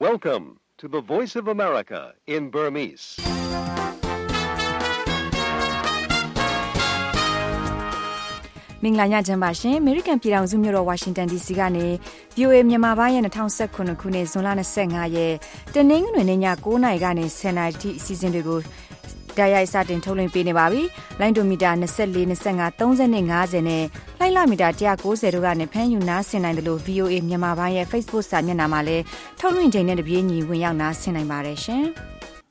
Welcome to the Voice of America in Burmese. မင်္ဂလာညချမ်းပါရှင်။ American ပြည်ထောင်စုမြို့တော် Washington DC ကနေ VOA မြန်မာပိုင်းရဲ့2019ခုနှစ်ဇွန်လ25ရက်တနင်္ဂနွေနေ့ည9:00နာရီကနေ10:00နာရီထိအစီအစဉ်တွေကိုတိုက်ရိုက်စတင်ထုတ်လွှင့်ပေးနေပါပြီ။လိုင်းဒိုမီတာ24 25 30နဲ့50နဲ့လိုင်းလမီတာ190တို့ကနေဖမ်းယူနားဆင်နိုင်တယ်လို့ VOA မြန်မာပိုင်းရဲ့ Facebook စာမျက်နှာမှာလည်းထုတ်လွှင့်ချိန်နဲ့တပြေးညီဝင်ရောက်နားဆင်နိုင်ပါတယ်ရှင်။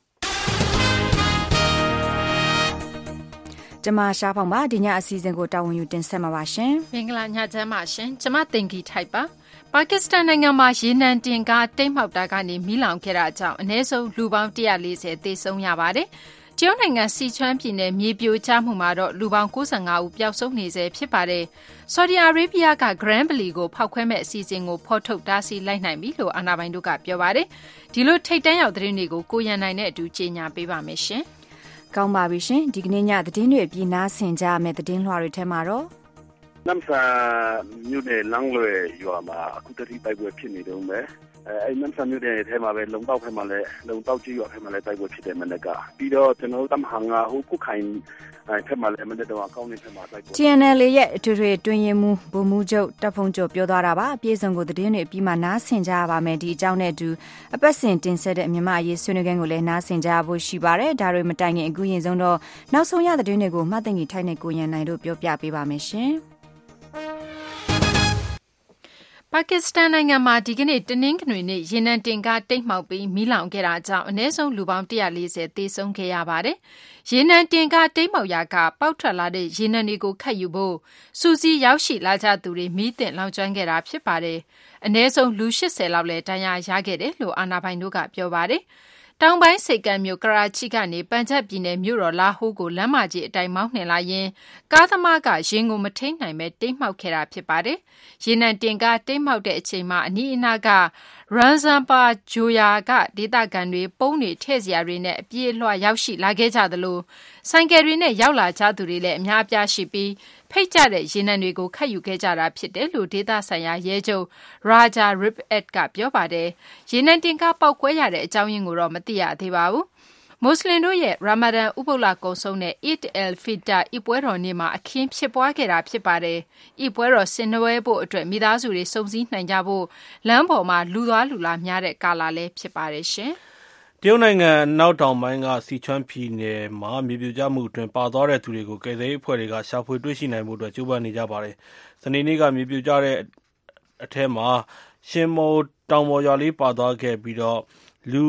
ကျမရှားဖောင်ပါဒီညအစီအစဉ်ကိုတာဝန်ယူတင်ဆက်မှာပါရှင်မင်္ဂလာညချမ်းပါရှင်ကျမတင်ကြီးထိုက်ပါပါကစ္စတန်နိုင်ငံမှာရေနံတင်ကားတိတ်မှောက်တာကနေမီးလောင်ခဲ့တာကြောင့်အနည်းဆုံးလူပေါင်း140သေဆုံးရပါတယ်တရုတ်နိုင်ငံစီချွမ်းပြည်နယ်မြေပြိုကျမှုမှာတော့လူပေါင်း95ဦးပျောက်ဆုံးနေဆဲဖြစ်ပါတယ်ဆော်ဒီအာရေဗျကဂရန်ဘလီကိုဖောက်ခွဲမဲ့အစီအစဉ်ကိုဖော်ထုတ်တားဆီးလိုက်နိုင်ပြီလို့အာဏာပိုင်တို့ကပြောပါတယ်ဒီလိုထိတ်တန့်ရောက်သတင်းတွေကိုကိုရန်နိုင်နဲ့အတူကြေညာပေးပါမယ်ရှင်ကောင်းပါပြီရှင်ဒီကနေ့ညသတင်းတွေပြီးနားဆင်ကြမယ်သတင်းလွှာတွေထဲမှာတော့နမ်ဆာမြို့နယ်လမ်းလွယ်ရွာမှာအခုတတိတိုက်ပွဲဖြစ်နေတော့မယ်အဲ့နမ်ဆာမြို့နယ်ထဲမှာပဲလုံတောက်ဖက်မှာလည်းလုံတောက်ကြီးရွာဖက်မှာလည်းတိုက်ပွဲဖြစ်တယ်မနေ့ကပြီးတော့ကျွန်တော်တို့တမဟန်ကဟိုကုခိုင်ဖက်မှာလည်းမနေ့တော့အကောင်းနေဖက်မှာတိုက်ပွဲ TNL ရဲ့အထွေထွေတွင်ရင်မှုဗိုလ်မှူးချုပ်တပ်ဖုံချုပ်ပြောသွားတာပါအပြည့်စုံကိုသတင်းတွေပြီးမှနားဆင်ကြရပါမယ်ဒီအကြောင်းနဲ့အတူအပတ်စဉ်တင်ဆက်တဲ့မြန်မာအရေးဆွေးနွေးခန်းကိုလည်းနားဆင်ကြဖို့ရှိပါတယ်ဒါတွေမတိုင်ခင်အခုရင်ဆုံးတော့နောက်ဆုံးရသတင်းတွေကိုမှတ်သိမ့်ကြီးထိုက်နဲ့ကိုရန်နိုင်တို့ပြောပြပေးပါမယ်ရှင်ပါကစ္စတန်နိုင်ငံမှာဒီကနေ့တနင်္ဂနွေနေ့ရေနံတင်ကားတိတ်မှောက်ပြီးမီးလောင်ခဲ့တာကြောင့်အနည်းဆုံးလူပေါင်း140သေဆုံးခဲ့ရပါတယ်။ရေနံတင်ကားတိတ်မှောက်ရာကပေါက်ထွက်လာတဲ့ရေနံတွေကိုခတ်ယူဖို့စူစီရောက်ရှိလာကြသူတွေမီးတင်လောင်ကျွမ်းခဲ့တာဖြစ်ပါတယ်။အနည်းဆုံးလူ80လောက်လည်းဒဏ်ရာရခဲ့တယ်လို့အာဏာပိုင်တို့ကပြောပါတယ်။တောင်ပိုင်းစိတ်ကမ်းမြို့ကရာချီကနေပန်ဂျပ်ပြည်နယ်မြို့တော်လာဟိုးကိုလမ်းမကြီးအတိုင်းမောင်းနှင်လာရင်ကားသမားကရင်ကိုမထိန်နိုင်ပဲတိတ်မှောက်ခဲ့တာဖြစ်ပါတယ်။ရေနံတင်ကားတိတ်မှောက်တဲ့အချိန်မှာအနီးအနားကရန်ဇန်ပါဂျိုယာကဒေသခံတွေပုံးတွေထည့်စရာတွေနဲ့အပြေးအလွှာရောက်ရှိလာခဲ့ကြသလိုဆိုင်ကယ်တွေနဲ့ရောက်လာကြသူတွေလည်းအများအပြားရှိပြီးဖိတ်ကြတဲ့ရေနံတွေကိုခတ်ယူခဲ့ကြတာဖြစ်တယ်လို့ဒေသဆိုင်ရာရဲချုပ်ရာဂျာရစ်အက်ကပြောပါတယ်။ရေနံတင်ကားပေါက်ကွဲရတဲ့အကြောင်းရင်းကိုတော့မသိရသေးပါဘူး။မွတ်စလင်တို့ရဲ့ရာမာဒန်ဥပုသ်လကုံဆုံးတဲ့ Eid al-Fitr ဤပွဲတော်နေ့မှာအခင်းဖြစ်ပွားခဲ့တာဖြစ်ပါတယ်။ဤပွဲတော်ဆင်နွှဲဖို့အတွက်မိသားစုတွေစုံစည်းနိုင်ကြဖို့လမ်းပေါ်မှာလူသွားလူလာများတဲ့ကာလလည်းဖြစ်ပါတယ်ရှင်။တရုတ်နိုင်ငံနောက်တောင်ပိုင်းကစီချွမ်းပြည်နယ်မှာမြေပြိုကျမှုအတွင်းပါသွားတဲ့သူတွေကိုကယ်ဆယ်ရေးအဖွဲ့တွေကရှာဖွေတွေ့ရှိနိုင်ဖို့အတွက်ကြိုးပမ်းနေကြပါတယ်။စနေနေ့ကမြေပြိုကျတဲ့အထက်မှာရှင်မိုတောင်ပေါ်ရွာလေးပါသွားခဲ့ပြီးတော့လူ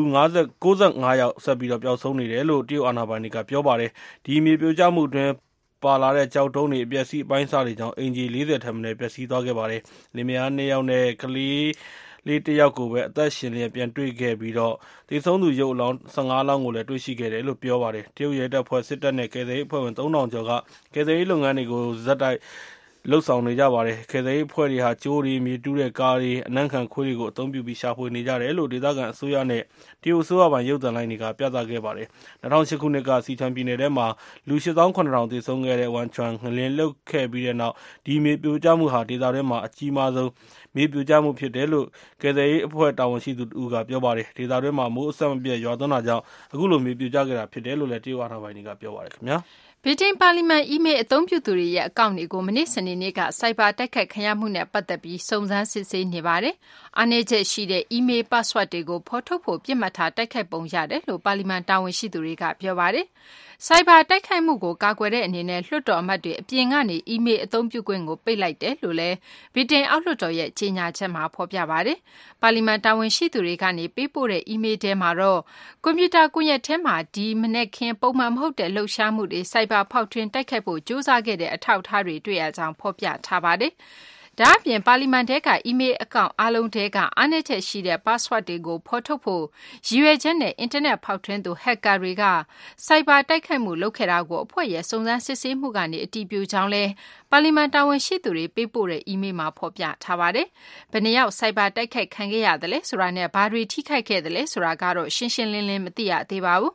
95ယောက်ဆက်ပြီးတော့ပျောက်ဆုံးနေတယ်လို့တရုတ်အာဏာပိုင်တွေကပြောပါတယ်။ဒီမြေပြိုကျမှုအတွင်းပါလာတဲ့ကြောက်တုံးတွေအပျက်စီးအပိုင်းစားတွေကြောင့်အင်ဂျီ40ထက်မနည်းပျက်စီးသွားခဲ့ပါတယ်။လင်မယား2ယောက်နဲ့ကလေးလေး1ယောက်ကိုပဲအသက်ရှင်လျက်ပြန်တွေ့ခဲ့ပြီးတော့သေဆုံးသူရုပ်အလောင်း15လောင်းကိုလည်းတွေ့ရှိခဲ့တယ်လို့ပြောပါတယ်။တရုတ်ရဲတပ်ဖွဲ့စစ်တပ်နဲ့ကယ်ဆယ်ရေးအဖွဲ့ဝင်3000ကျော်ကကယ်ဆယ်ရေးလုပ်ငန်းတွေကိုဇက်တိုက်လှုပ်ဆောင်နေကြပါတယ်။ကယ်ဆယ်ရေးအဖွဲ့တွေဟာကျိုးတွေမြေတူးတဲ့ကားတွေအနံ့ခံခွေးတွေကိုအသုံးပြုပြီးရှာဖွေနေကြတယ်လို့ဒေသခံအစိုးရနဲ့တရုတ်အစိုးရပိုင်ရုပ်သံလိုင်းတွေကပြသခဲ့ပါတယ်။2008ခုနှစ်ကစီချွမ်ပြည်နယ်ထဲမှာလူ8,700သေဆုံးခဲ့တဲ့ဝမ်ချွမ်ငလျင်လှုပ်ခဲ့ပြီးတဲ့နောက်ဒီမြေပြိုကျမှုဟာဒေသထဲမှာအကြီးမားဆုံးမြေပြိုကျမှုဖြစ်တယ်လို့ကယ်ဆယ်ရေးအဖွဲ့တာဝန်ရှိသူတို့ကပြောပါတယ်။ဒေသတွင်းမှာမိုးအဆက်မပြတ်ရွာသွန်းတာကြောင့်အခုလိုမြေပြိုကျခဲ့တာဖြစ်တယ်လို့လည်းတရုတ်အာဏာပိုင်တွေကပြောပါတယ်ခင်ဗျာ။ဗြိတိန်ပါလီမန်အီးမေးလ်အသုံးပြုသူတွေရဲ့အကောင့်တွေကိုမနေ့စနေနေ့ကစိုက်ဘာတိုက်ခိုက်ခံရမှုနဲ့ပတ်သက်ပြီးစုံစမ်းစစ်ဆေးနေပါတယ်။အားနည်းချက်ရှိတဲ့အီးမေးလ် password တွေကိုဖော်ထုတ်ဖို့ပြစ်မှတ်ထားတိုက်ခိုက်ပုံရတယ်လို့ပါလီမန်တာဝန်ရှိသူတွေကပြောပါတယ်။စိုက်ဘာတိုက်ခိုက်မှုကိုကာကွယ်တဲ့အနေနဲ့လွှတ်တော်အမတ်တွေအပြင်ကနေအီးမေးလ်အသုံးပြုခွင့်ကိုပိတ်လိုက်တယ်လို့လည်းဗြိတိန်အောက်လွှတ်တော်ရဲ့ကြေညာချက်မှာဖော်ပြပါတယ်။ပါလီမန်တာဝန်ရှိသူတွေကနေပေးပို့တဲ့အီးမေးလ်ထဲမှာတော့ကွန်ပျူတာကွန်ရက်ထဲမှာဒီမနေ့ခင်ပုံမှန်မဟုတ်တဲ့လှုပ်ရှားမှုတွေစိုက်ဘာဖောက်ထွင်းတိုက်ခိုက်ဖို့ကြိုးစားခဲ့တဲ့အထောက်အထားတွေတွေ့ရကြောင်းဖော်ပြထားပါတယ်။ဒါအပြင်ပါလီမန်ထဲကအီးမေးလ်အကောင့်အားလုံးထဲကအားနည်းချက်ရှိတဲ့ password တွေကိုဖော်ထုတ်ဖို့ရည်ရွယ်ချက်နဲ့အင်တာနက်ဖောက်ထွင်းသူ hacker တွေကစိုက်ဘာတိုက်ခိုက်မှုလုပ်ခဲ့တာကိုအဖွဲ့ရဲ့စုံစမ်းစစ်ဆေးမှုကနေအတည်ပြုကြောင်းလဲပါလီမန်တာဝန်ရှိသူတွေပေးပို့တဲ့အီးမေးလ်မှာဖော်ပြထားပါတယ်။ဘယ်နှယောက်စိုက်ဘာတိုက်ခိုက်ခံခဲ့ရတယ်လဲဆိုတာနဲ့ဘာတွေထိခိုက်ခဲ့တယ်လဲဆိုတာကတော့ရှင်းရှင်းလင်းလင်းမသိရသေးပါဘူး။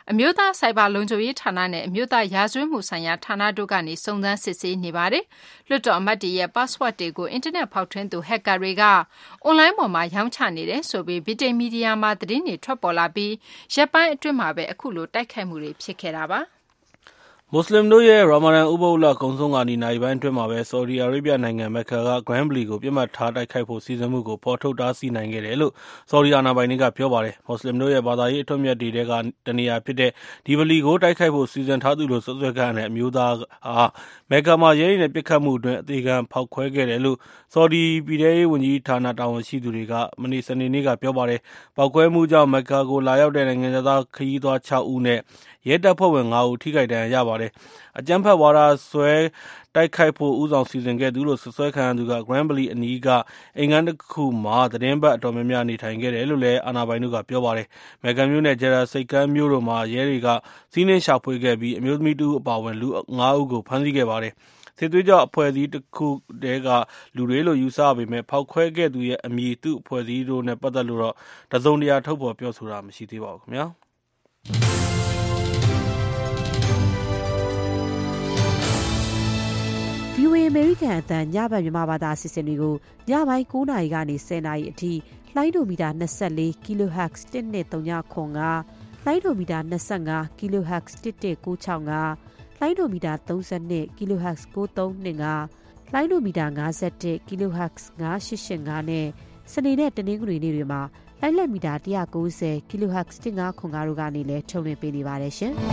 အမျိုးသားစိုက်ဘာလုံခြုံရေးဌာနနဲ့အမျိုးသားရာဇဝတ်မှုဆိုင်ရာဌာနတို့ကနေစုံစမ်းစစ်ဆေးနေပါတယ်။လွှတ်တော်အမတ်တွေရဲ့ password တွေကိုအင်တာနက်ဖောက်ထွင်းသူဟက်ကာတွေကအွန်လိုင်းပေါ်မှာရောင်းချနေတယ်ဆိုပြီးဗြိတိန်မီဒီယာမှာသတင်းတွေထွက်ပေါ်လာပြီးရက်ပိုင်းအတွင်းမှာပဲအခုလိုတိုက်ခိုက်မှုတွေဖြစ်ခဲ့တာပါ။မွတ်စလင်တို့ရဲ့ရာမာဒန်ဥပုသ်လကုံဆုံးကနိုင်ပိုင်းအတွင်းမှာပဲဆော်ဒီအာရေဗျနိုင်ငံမက္ကာကဂရန်ဘလီကိုပြစ်မှတ်ထားတိုက်ခိုက်ဖို့စီစဉ်မှုကိုဖော်ထုတ်တားဆီးနိုင်ခဲ့တယ်လို့ဆော်ဒီအာဏာပိုင်တွေကပြောပါတယ်။မွတ်စလင်တို့ရဲ့ဘာသာရေးအထွတ်အမြတ်တွေကတနေရာဖြစ်တဲ့ဒီဗလီကိုတိုက်ခိုက်ဖို့စီစဉ်ထားသူလို့စွပ်စွဲခံရတဲ့အမျိုးသားမက္ကာမှာရဲတွေနဲ့ပစ်ခတ်မှုအတွင်းအသေးခံဖောက်ခွဲခဲ့တယ်လို့ဆော်ဒီပြည်ထဲရေးဝန်ကြီးဌာနတာဝန်ရှိသူတွေကမနေ့စနေနေ့ကပြောပါတယ်။ပောက်ကွဲမှုကြောင့်မက္ကာကိုလာရောက်တဲ့နိုင်ငံသားခရီးသွား6ဦးနဲ့ရဲတပ်ဖွဲ့ဝင်5ဦးထိခိုက်ဒဏ်ရာရပါတယ်။အကြမ်းဖက်ဝါဒဆွဲတိုက်ခိုက်ဖို့ဦးဆောင်စီစဉ်ခဲ့သူလို့ဆွဲခံရသူကဂရန်ဘလီအနီးကအိမ်ငန်းတစ်ခုမှာသတင်းပတ်အတော်များများနေထိုင်ခဲ့တယ်လို့လည်းအာဏာပိုင်တို့ကပြောပါတယ်။မက္ကာမြို့နဲ့ဂျရာစိတ်ကမ်းမြို့တို့မှာရဲတွေကစီးနင်းရှာဖွေခဲ့ပြီးအမျိုးသမီး2ဦးအပါအဝင်လူ5ဦးကိုဖမ်းဆီးခဲ့ပါတယ်။စစ်သွေးကြွအဖွဲ့အစည်းတစ်ခုတည်းကလူတွေလို့ယူဆပေမဲ့ဖောက်ခွဲခဲ့သူရဲ့အမည်သူ့အဖွဲ့အစည်းတို့နဲ့ပတ်သက်လို့တော့တစုံတရာထုတ်ဖော်ပြောဆိုတာမရှိသေးပါဘူးခင်ဗျာ။ VOA အမေရိကန်အသံညဘက်မြန်မာဘာသာအစီအစဉ်တွေကိုညပိုင်း9:00 နာရီကနေ 10:00 နာရီအထိလိုင်းဒိုမီတာ24 kHz 1239လိုင်းဒိုမီတာ25 kHz 11965လိုင်းဒိုမီတာ32 kHz 9325လိုင်းဒိုမီတာ51 kHz 9885နဲ့စနေနဲ့တနင်္ဂနွေနေ့တွေမှာလိုင်းလက်မီတာ190 kHz 1505တို့ကနေလည်းထုတ်လွှင့်ပေးနေပါတယ်ရှင်။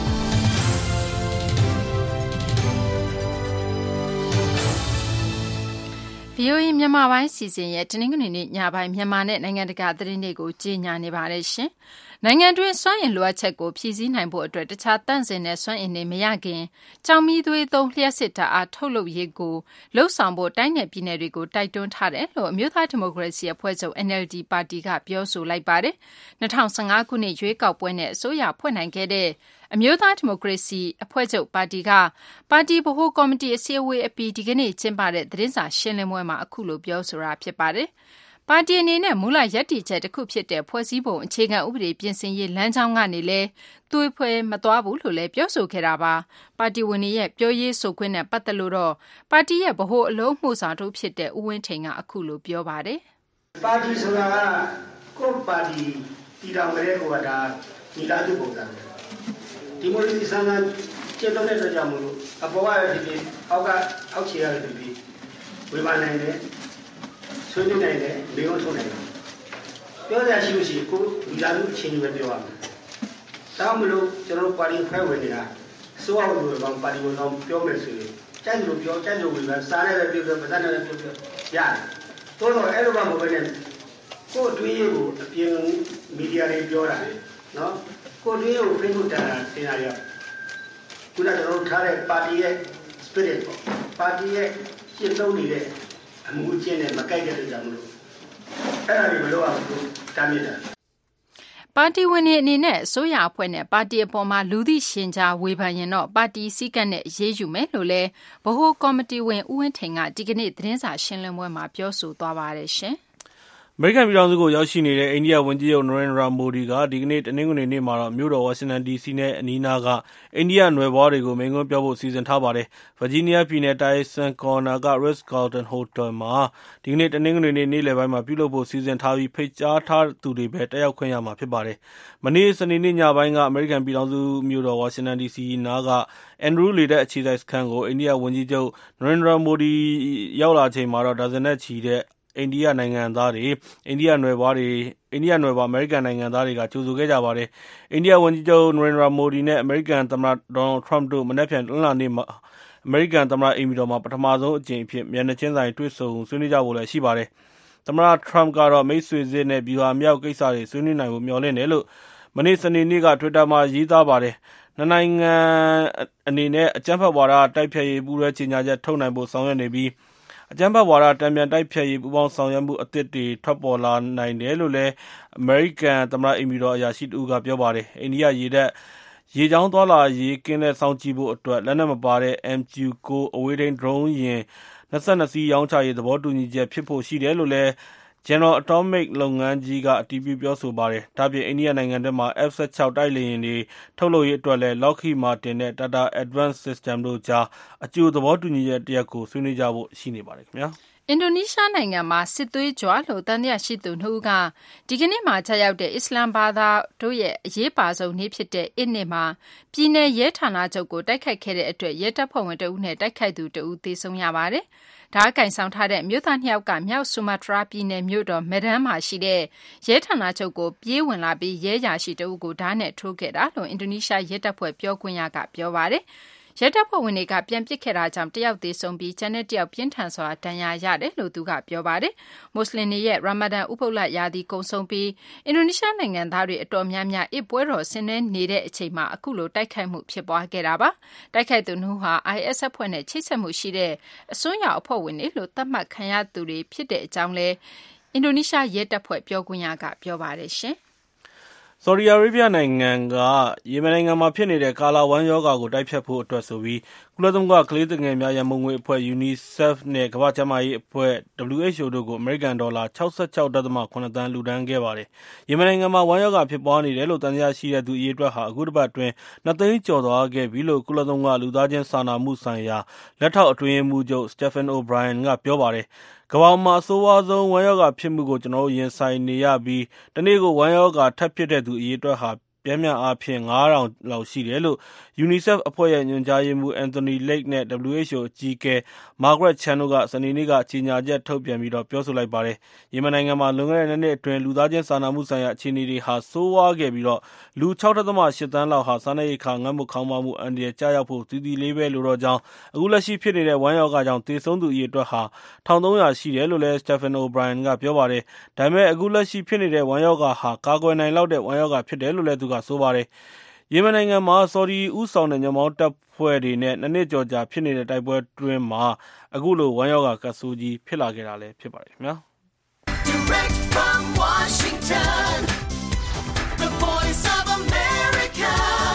VOA မြန်မာပိုင်းစီစဉ်ရဲ့တနင်္ဂနွေနေ့ညပိုင်းမြန်မာနဲ့နိုင်ငံတကာသတင်းတွေကိုကြီးညာနေပါတယ်ရှင်။နိုင်ငံတွင်းစွမ်းအင်လိုအပ်ချက်ကိုဖြည့်ဆည်းနိုင်ဖို့အတွက်တခြားတန့်စင်တဲ့စွမ်းအင်တွေမရခင်ကြောင်မီးသွေးသုံးလျှက်စစ်ဓာတ်အားထုတ်လုပ်ရေးကိုလှုပ်ဆောင်ဖို့တိုင်းနယ်ပြည်နယ်တွေကိုတိုက်တွန်းထားတယ်လို့အမျိုးသားဒီမိုကရေစီအဖွဲ့ချုပ် NLD ပါတီကပြောဆိုလိုက်ပါတယ်။2015ခုနှစ်ရွေးကောက်ပွဲနဲ့အစိုးရဖွဲ့နိုင်ခဲ့တဲ့အမျိုးသားဒီမိုကရေစီအဖွဲ့ချုပ်ပါတီကပါတီဗဟိုကော်မတီအစည်းအဝေးအပြီးဒီကနေ့ကျင်းပတဲ့သတင်းစာရှင်းလင်းပွဲမှာအခုလိုပြောဆိုတာဖြစ်ပါတယ်။ပါတီအနေနဲ့မူလရပ်တည်ချက်တစ်ခုဖြစ်တဲ့ဖွဲ့စည်းပုံအခြေခံဥပဒေပြင်ဆင်ရေးလမ်းကြောင်းကနေလည်းသွေးဖွဲမသွားဘူးလို့လည်းပြောဆိုခဲ့တာပါ။ပါတီဝင်တွေရဲ့ပြောရေးဆိုခွင့်နဲ့ပတ်သက်လို့တော့ပါတီရဲ့ဗဟိုအလုံးမှုဆောင်တို့ဖြစ်တဲ့ဦးဝင်းထိန်ကအခုလိုပြောပါတယ်။ပါတီဆိုတာကကိုယ့်ပါတီတည်ထောင်တဲ့ကိုကဒါညီလာစုပုံစံဒီမိုကရေစီစံနှုန်းကျင့်သုံးတဲ့အတွက်ကြောင့်မို့လို့အပေါ်ကရည်အောက်ခြေရည်ဝေဖန်နိုင်တယ်ဆွေးနွေးနိုင်တယ်လေ့ထုတ်နိုင်တယ်ပြောရရှိလို့ရှိရင်ကိုဒီလာမှုအချင်းကြီးပဲပြောရမယ်ဒါမှမဟုတ်ကျွန်တော်ပါတီဖွဲ့ဝင်နေတာစိုးအောင်လို့ဘာပါတီဝင်တော့ပြောမယ်ဆိုရင်ကြိုက်လို့ပြောကြိုက်လို့ဝေဖန်စားနဲ့ပဲပြောပစနဲ့ပဲပြောရတယ်တိုးတော့အဲ့လိုမှမဟုတ်ဘဲနဲ့ကိုအတွင်းရေးကိုအပြင်မီဒီယာတွေပြောတာနော်ကိုအတွင်းရေးကို Facebook တင်တာရခုနကကျွန်တော်ထားတဲ့ပါတီရဲ့ spirit ပါတီရဲ့ရှင်းသုံးနေတဲ့အမှုအကျင့်နဲ့မကိုက်တဲ့ကြောင့်မလို့အဲ့ဒါတွေမလုပ်အောင်တားမြစ်တာပါတီဝင်တွေအနေနဲ့အစိုးရအဖွဲ့နဲ့ပါတီအပေါ်မှာလူသိရှင်ကြားဝေဖန်ရင်တော့ပါတီစည်းကမ်းနဲ့အရေးယူမယ်လို့လည်းဗဟိုကော်မတီဝင်ဦးဝင်းထိန်ကဒီကနေ့သတင်းစာရှင်းလင်းပွဲမှာပြောဆိုသွားပါတယ်ရှင်။အမေရိကန်ပြည်ထောင်စုကိုရောက်ရှိနေတဲ့အိန္ဒိယဝန်ကြီးချုပ်နရိန္ဒြာမိုဒီကဒီကနေ့တနင်္ဂနွေနေ့မှာတော့မြို့တော်ဝါရှင်တန် DC နဲ့အနီးနားကအိန္ဒိယနွယ်ဖွားတွေကိုမိန့်ခွန်းပြောဖို့စီစဉ်ထားပါတယ်။ဗာဂျီးနီးယားပြည်နယ်တိုင်ဆန်ကော်နာက Ritz-Carlton Hotel မှာဒီကနေ့တနင်္ဂနွေနေ့နေ့လယ်ပိုင်းမှာပြုလုပ်ဖို့စီစဉ်ထားပြီးဖိတ်ကြားထားသူတွေပဲတက်ရောက်ခွင့်ရမှာဖြစ်ပါတယ်။မနေ့စနေနေ့ညပိုင်းကအမေရိကန်ပြည်ထောင်စုမြို့တော်ဝါရှင်တန် DC နားကအန်ဒရူးလေတပ်အခြေစိုက်စခန်းကိုအိန္ဒိယဝန်ကြီးချုပ်နရိန္ဒြာမိုဒီရောက်လာချိန်မှာတော့ဒါဇင်နဲ့ချီတဲ့အိန္ဒိယနိုင်ငံသားတွေအိန္ဒိယနွယ်ဖွားအမေရိကန်နိုင်ငံသားတွေကကြိုဆိုခဲ့ကြပါတယ်။အိန္ဒိယဝန်ကြီးချုပ်နရိန္ဒြာမိုဒီနဲ့အမေရိကန်သမ္မတဒေါ်နယ်ထရမ့်တို့မနက်ဖြန်တနင်္လာနေ့မှာအမေရိကန်သမ္မတအိမ်ဖြူတော်မှာပထမဆုံးအကြိမ်အဖြစ်မျက်နှာချင်းဆိုင်တွေ့ဆုံဆွေးနွေးကြဖို့လည်းရှိပါတယ်။သမ္မတထရမ့်ကတော့မိတ်ဆွေစစ်နဲ့ဗျူဟာမြောက်ကိစ္စတွေဆွေးနွေးနိုင်ဖို့မျှော်လင့်တယ်လို့မနေ့စနေနေ့က Twitter မှာရေးသားပါတယ်။နှစ်နိုင်ငံအနေနဲ့အကြမ်းဖက်ဝါဒတိုက်ဖျက်ရေးပူးတွဲကြေညာချက်ထုတ်နိုင်ဖို့ဆောင်ရွက်နေပြီးအကြမ်းဖက်ဝါဒတံပြန်တိုက်ဖျက်ရေးပူးပေါင်းဆောင်ရွက်မှုအသစ်တွေထွက်ပေါ်လာနိုင်တယ်လို့လည်းအမေရိကန်သမ္မတအိမ်ဖြူတော်အရာရှိတဦးကပြောပါတယ်။အိန္ဒိယရေကြောင်းသွားလာရေးကင်းတဲ့စောင့်ကြည့်ဖို့အတွက်လက်နက်မပါတဲ့ MQ-9 အဝေးထိန်းဒရုန်းယာဉ်22စီးရောင်းချရေးသဘောတူညီချက်ဖြစ်ဖို့ရှိတယ်လို့လည်း General Atomic လုပ်ငန်းကြီးကအတည်ပြုပြောဆိုပါတယ်။ဒါ့အပြင်အိန္ဒိယနိုင်ငံထဲမှာ F-16 တိုက်လေယာဉ်တွေထုတ်လုပ်ရေးအတွက်လည်း Lockheed Martin နဲ့ Tata Advanced Systems တို့ကြားအကြိုသဘောတူညီချက်တစ်ရပ်ကိုဆွေးနွေးကြဖို့ရှိနေပါတယ်ခင်ဗျာ။အင်ဒိုနီးရှားနိုင်ငံမှာစစ်သွေးကြွလို့သံသယရှိသူ2ဦးကဒီကနေ့မှကြာရောက်တဲ့အစ္စလမ်ဘာသာတို့ရဲ့အရေးပါဆုံးနေ့ဖြစ်တဲ့အိနှစ်မှာပြည်내ရဲဌာနချုပ်ကိုတိုက်ခိုက်ခဲ့တဲ့အတွက်ရဲတပ်ဖွဲ့ဝင်2ဦးနဲ့တိုက်ခိုက်သူ2ဦးသေဆုံးရပါတယ်။ဒါကင်ဆောင်ထားတဲ့မြို့သား2ယောက်ကမြောက်ဆူမာတရာပြည်နယ်မြို့တော်မက်ဒန်မှာရှိတဲ့ရဲဌာနချုပ်ကိုပြေးဝင်လာပြီးရဲရာရှိ2ဦးကိုဓာတ်နဲ့ထိုးခဲ့တာလို့အင်ဒိုနီးရှားရဲတပ်ဖွဲ့ပြောခွင့်ရကပြောပါတယ်။ရဲတပ်ဖွဲ့ဝင်တွေကပြန်ပစ်ခဲ့တာကြောင့်တယောက်သေဆုံးပြီးကျန်တဲ့တယောက်ပြင်းထန်စွာဒဏ်ရာရတယ်လို့သူကပြောပါတယ်။မွတ်စလင်တွေရဲ့ရာမာဒန်ဥပုသ်လရာသီကုန်ဆုံးပြီးအင်ဒိုနီးရှားနိုင်ငံသားတွေအတော်များများအစ်ပွဲတော်ဆင်နွှဲနေတဲ့အချိန်မှာအခုလိုတိုက်ခိုက်မှုဖြစ်ပွားခဲ့တာပါ။တိုက်ခိုက်သူနှုတ်ဟာ IS အဖွဲ့နဲ့ချိတ်ဆက်မှုရှိတဲ့အစွန်းရောက်အဖွဲ့ဝင်တွေလို့သတ်မှတ်ခံရသူတွေဖြစ်တဲ့အကြောင်းလည်းအင်ဒိုနီးရှားရဲတပ်ဖွဲ့ပြောခွင့်ရကပြောပါတယ်ရှင်။ဆော်ဒီအာရေဗျနိုင်ငံကယီမင်နိုင်ငံမှာဖြစ်နေတဲ့ကာလာဝမ်းရောဂါကိုတိုက်ဖျက်ဖို့အတွက်ဆိုပြီးကုလသမဂ္ဂကလေးငယ်များရန်ပုံငွေအဖွဲ့ UNICEF နဲ့ကမ္ဘာ့ကျန်းမာရေးအဖွဲ့ WHO တို့ကိုအမေရိကန်ဒေါ်လာ 66.7 သန်းလှူဒါန်းခဲ့ပါတယ်။ယီမင်နိုင်ငံမှာဝမ်းရောဂါဖြစ်ပွားနေတယ်လို့သံသယရှိတဲ့သူအရေအတွက်ဟာအခုတစ်ပတ်အတွင်း2 သိန်းကျော်သွားခဲ့ပြီလို့ကုလသမဂ္ဂလူသားချင်းစာနာမှုဆိုင်ရာလက်ထောက်အတွင်းရေးမှူးချုပ် Stephen O'Brien ကပြောပါတယ်။ကမ္ဘာမှာအဆိုးဝါးဆုံးဝမ်းရောဂါဖြစ်မှုကိုကျွန်တော်တို့ရင်ဆိုင်နေရပြီးတနေ့ကိုဝမ်းရောဂါထပ်ဖြစ်တဲ့သူအရေအတွက်ဟာပြင်းပြအားဖြင့် 9000 လောက်ရှိတယ်လို့ UNICEF အဖွဲ့ရဲ့ညွှန်ကြားရေးမှူး Anthony Lake နဲ့ WHO အကြီးအကဲ Margaret Chan တို့ကစနေနေ့ကကြေညာချက်ထုတ်ပြန်ပြီးပြောဆိုလိုက်ပါတယ်။ယီမင်နိုင်ငံမှာလွန်ခဲ့တဲ့2နှစ်အတွင်းလူသားချင်းစာနာမှုဆိုင်ရာအခြေအနေတွေဟာဆိုးဝါးခဲ့ပြီးလူ 6.8 သန်းလောက်ဟာစားနပ်ရိက္ခာငတ်မွတ်ခေါင်းပါးမှုအန္တရာယ်ကျရောက်ဖို့သီးသီးလေးပဲလိုတော့ကြောင်းအခုလက်ရှိဖြစ်နေတဲ့ဝမ်းရောဂါကြောင့်သေဆုံးသူအရေအတွက်ဟာ 1300 ရှိတယ်လို့လည်း Stephen O'Brien ကပြောပါတယ်။ဒါပေမဲ့အခုလက်ရှိဖြစ်နေတဲ့ဝမ်းရောဂါဟာကာကွယ်နိုင်လောက်တဲ့ဝမ်းရောဂါဖြစ်တယ်လို့လည်းသူကဆိုပါတယ်။ယီမင်နိုင်ငံမှာဆော်ဒီဦးဆောင်တဲ့ညွန့်ပေါင်းတပ်ဖွဲ့တွေနဲ့2နှစ်ကျော်ကြာဖြစ်နေတဲ့တိုက်ပွဲတွင်းမှာအခုလိုဝမ်းရောဂါကပ်ဆိုးကြီးဖြစ်လာခဲ့တာလည်းဖြစ်ပါတယ်ခင်ဗျာ။ Direct from Washington, the voice of America,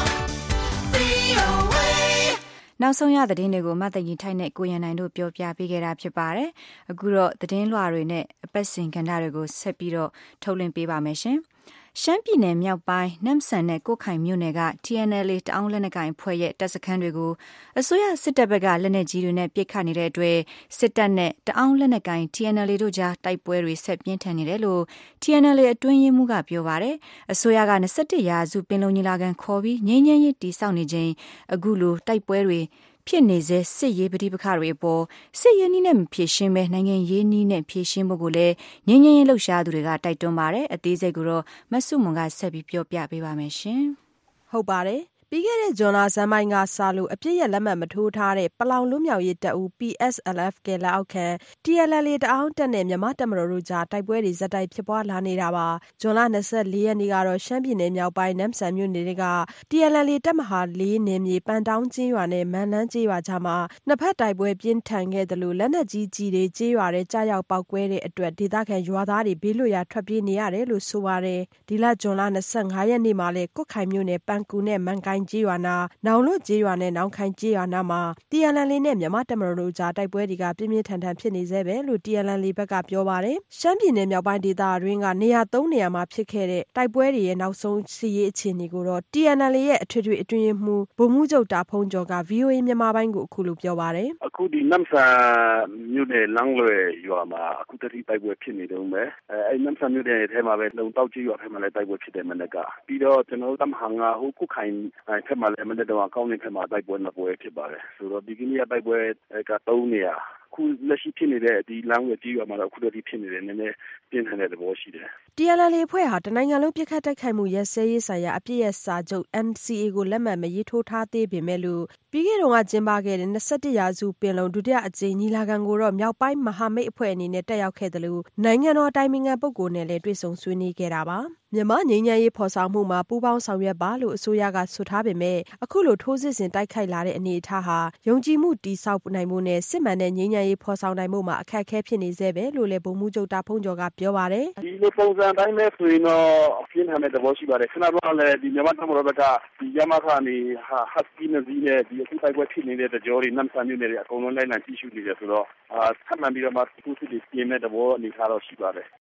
VOA နောက်ဆုံးရသတင်းတွေကိုမသိရင်ထိုက်နဲ့ကိုရန်နိုင်တို့ပြောပြပေးခဲ့တာဖြစ်ပါတယ်။အခုတော့သတင်းလွှာတွေနဲ့အပတ်စဉ်ကဏ္ဍတွေကိုဆက်ပြီးတော့ထုတ်လွှင့်ပေးပါမယ်ရှင်။ရှမ်းပြည်နယ်မြောက်ပိုင်းနမ်ဆန်နဲ့ကိုခိုင်မြို့နယ်က TNLA တအောင်းလက်နက်ကိုင်အဖွဲ့ရဲ့တပ်စခန်းတွေကိုအစိုးရစစ်တပ်ဘက်ကလက်နက်ကြီးတွေနဲ့ပစ်ခတ်နေတဲ့အတွက်စစ်တပ်နဲ့တအောင်းလက်နက်ကိုင် TNLA တို့ကြားတိုက်ပွဲတွေဆက်ပြင်းထန်နေတယ်လို့ TNLA အတွင်းရေးမှူးကပြောပါတယ်။အစိုးရက21ရာစုပင်လုံညီလာခံခေါ်ပြီးငြိမ်းချမ်းရေးတည်ဆောက်နေချိန်အခုလိုတိုက်ပွဲတွေဖြစ်နေစေစစ်ရေးပဋိပက္ခတွေအပေါ်စစ်ရေးနည်းနဲ့မဖြေရှင်းပဲနိုင်ငံရေးနည်းနဲ့ဖြေရှင်းဖို့ကိုလည်းငြိမ်းချမ်းရေးလှုပ်ရှားသူတွေကတိုက်တွန်းပါတယ်အသေးစိတ်ကိုတော့မဆုမွန်ကဆက်ပြီးပြောပြပေးပါမယ်ရှင်ဟုတ်ပါတယ်ပြီးခဲ့တဲ့ဇွန်လဆန်းပိုင်းကစလို့အပြစ်ရလက်မှတ်မထိုးထားတဲ့ပလောင်လူမျိုးရေးတပ်ဦး PSLF ကလက်အောက်ခံ TNLA တအောင်းတပ်နဲ့မြန်မာတပ်မတော်တို့ကြားတိုက်ပွဲတွေဇက်တိုက်ဖြစ်ပွားလာနေတာပါဇွန်လ24ရက်နေ့ကတော့ရှမ်းပြည်နယ်မြောက်ပိုင်းနမ်ဆန်မြို့နယ်က TNLA တပ်မဟာ4နယ်မြေပန်တောင်းကျေးရွာနဲ့မန်လန်းကျေးရွာကြားမှာနှစ်ဖက်တိုက်ပွဲပြင်းထန်ခဲ့တယ်လို့လက်နက်ကြီးကြီးတွေကျေးရွာတွေကြားရောက်ပောက်ကွဲတဲ့အတွက်ဒေသခံရွာသားတွေဘေးလွတ်ရာထွက်ပြေးနေရတယ်လို့ဆိုပါတယ်ဒီလဇွန်လ25ရက်နေ့မှာလည်းကွတ်ခိုင်မြို့နယ်ပန်ကူနဲ့မန်ကိုင်းကျေးရွာနာနောင်လွတ်ကျေးရွာနဲ့နောင်ခိုင်ကျေးရွာနာမှာ TNLA နဲ့မြန်မာတပ်မတော်တို့ကြားတိုက်ပွဲတွေကပြင်းပြင်းထန်ထန်ဖြစ်နေဆဲပဲလို့ TNLA ဘက်ကပြောပါတယ်ရှမ်းပြည်နယ်မြောက်ပိုင်းဒေသအတွင်းကနေရာ3နေရာမှာဖြစ်ခဲ့တဲ့တိုက်ပွဲတွေရဲ့နောက်ဆုံးစစ်ရေးအခြေအနေကိုတော့ TNLA ရဲ့အထွေထွေအတွင်းရေးမှူးဗိုလ်မှူးချုပ်တာဖုန်းကျော်က VOA မြန်မာပိုင်းကိုအခုလိုပြောပါတယ်အခုဒီနမ်ဆန်မြို့နယ်လမ်းလွယ်ရွာမှာအခုတတိတိုက်ပွဲဖြစ်နေတုန်းပဲအဲနမ်ဆန်မြို့နယ်ထဲမှာပဲလုံတောက်ကျေးရွာထဲမှာလည်းတိုက်ပွဲဖြစ်တယ်မနေ့ကပြီးတော့ကျွန်တော်တို့တမဟာငါဟိုကုခိုင်ထက်မှာလည်းမနေ့တော့ကောင်းနေထက်မှာတိုက်ပွဲနှစ်ပွဲဖြစ်ပါတယ်ဆိုတော့ဒီကနေ့တိုက်ပွဲက3နေရာခုလက်ရှိဖြစ်နေတဲ့ဒီလမ်းဝဲကြီးရွာမှာတော့အခုတည်းဖြစ်နေတယ်နည်းနည်းပြင်းထန်တဲ့သဘောရှိတယ် TNLA ဖွဲ့ဟာတနိုင်ငံလုံးပြစ်ခတ်တိုက်ခိုက်မှုရဲစဲရေးဆိုင်ရာအပြစ်ရဲ့စာချုပ် NCA ကိုလက်မှတ်မရေးထိုးထားသေးပေမဲ့လို့ပြီးခဲ့တော့ကကျင်းပခဲ့တဲ့21ရာစုပင်လုံဒုတိယအကြိမ်ညီလာခံကိုတော့မြောက်ပိုင်းမဟာမိတ်အဖွဲ့အနေနဲ့တက်ရောက်ခဲ့တယ်လို့နိုင်ငံတော်တိုင်ပင်ခံပုဂ္ဂိုလ်နဲ့လည်းတွေ့ဆုံဆွေးနွေးခဲ့တာပါမြန်မာငြိမ်းချမ်းရေးဖော်ဆောင်မှုမှာပူးပေါင်းဆောင်ရွက်ပါလို့အစိုးရကဆိုထားပေမဲ့အခုလိုထိုးစစ်ဆင်တိုက်ခိုက်လာတဲ့အနေအထားဟာယုံကြည်မှုတည်ဆောက်နိုင်မှုနဲ့စစ်မှန်တဲ့ငြိမ်းချမ်းရေးဖော်ဆောင်နိုင်မှုမှာအခက်အခဲဖြစ်နေစေပဲလို့လည်းဗိုလ်မှူးချုပ်တာဖုန်းကျော်ကပြောပါတယ်ဒီလိုပုံစံတိုင်းပဲဆိုရင်တော့အပြင်းထန်တဲ့သဘောရှိပါတယ်ခဏတော့လည်းဒီမြန်မာတပ်မတော်ကဒီရမခကနေဟတ်စကီနဇီနဲ့ဒီအခုတိုက်ပွဲဖြစ်နေတဲ့ကြော်တွေနမ်ဆန်မြို့နယ်တွေအကုန်လုံးလိုက်လံကြည့်ရှုနေတယ်ဆိုတော့ဆက်မှန်ပြီးတော့မှသူစစ်တွေပြင်မဲ့သဘောအနေထားတော့ရှိပါတယ်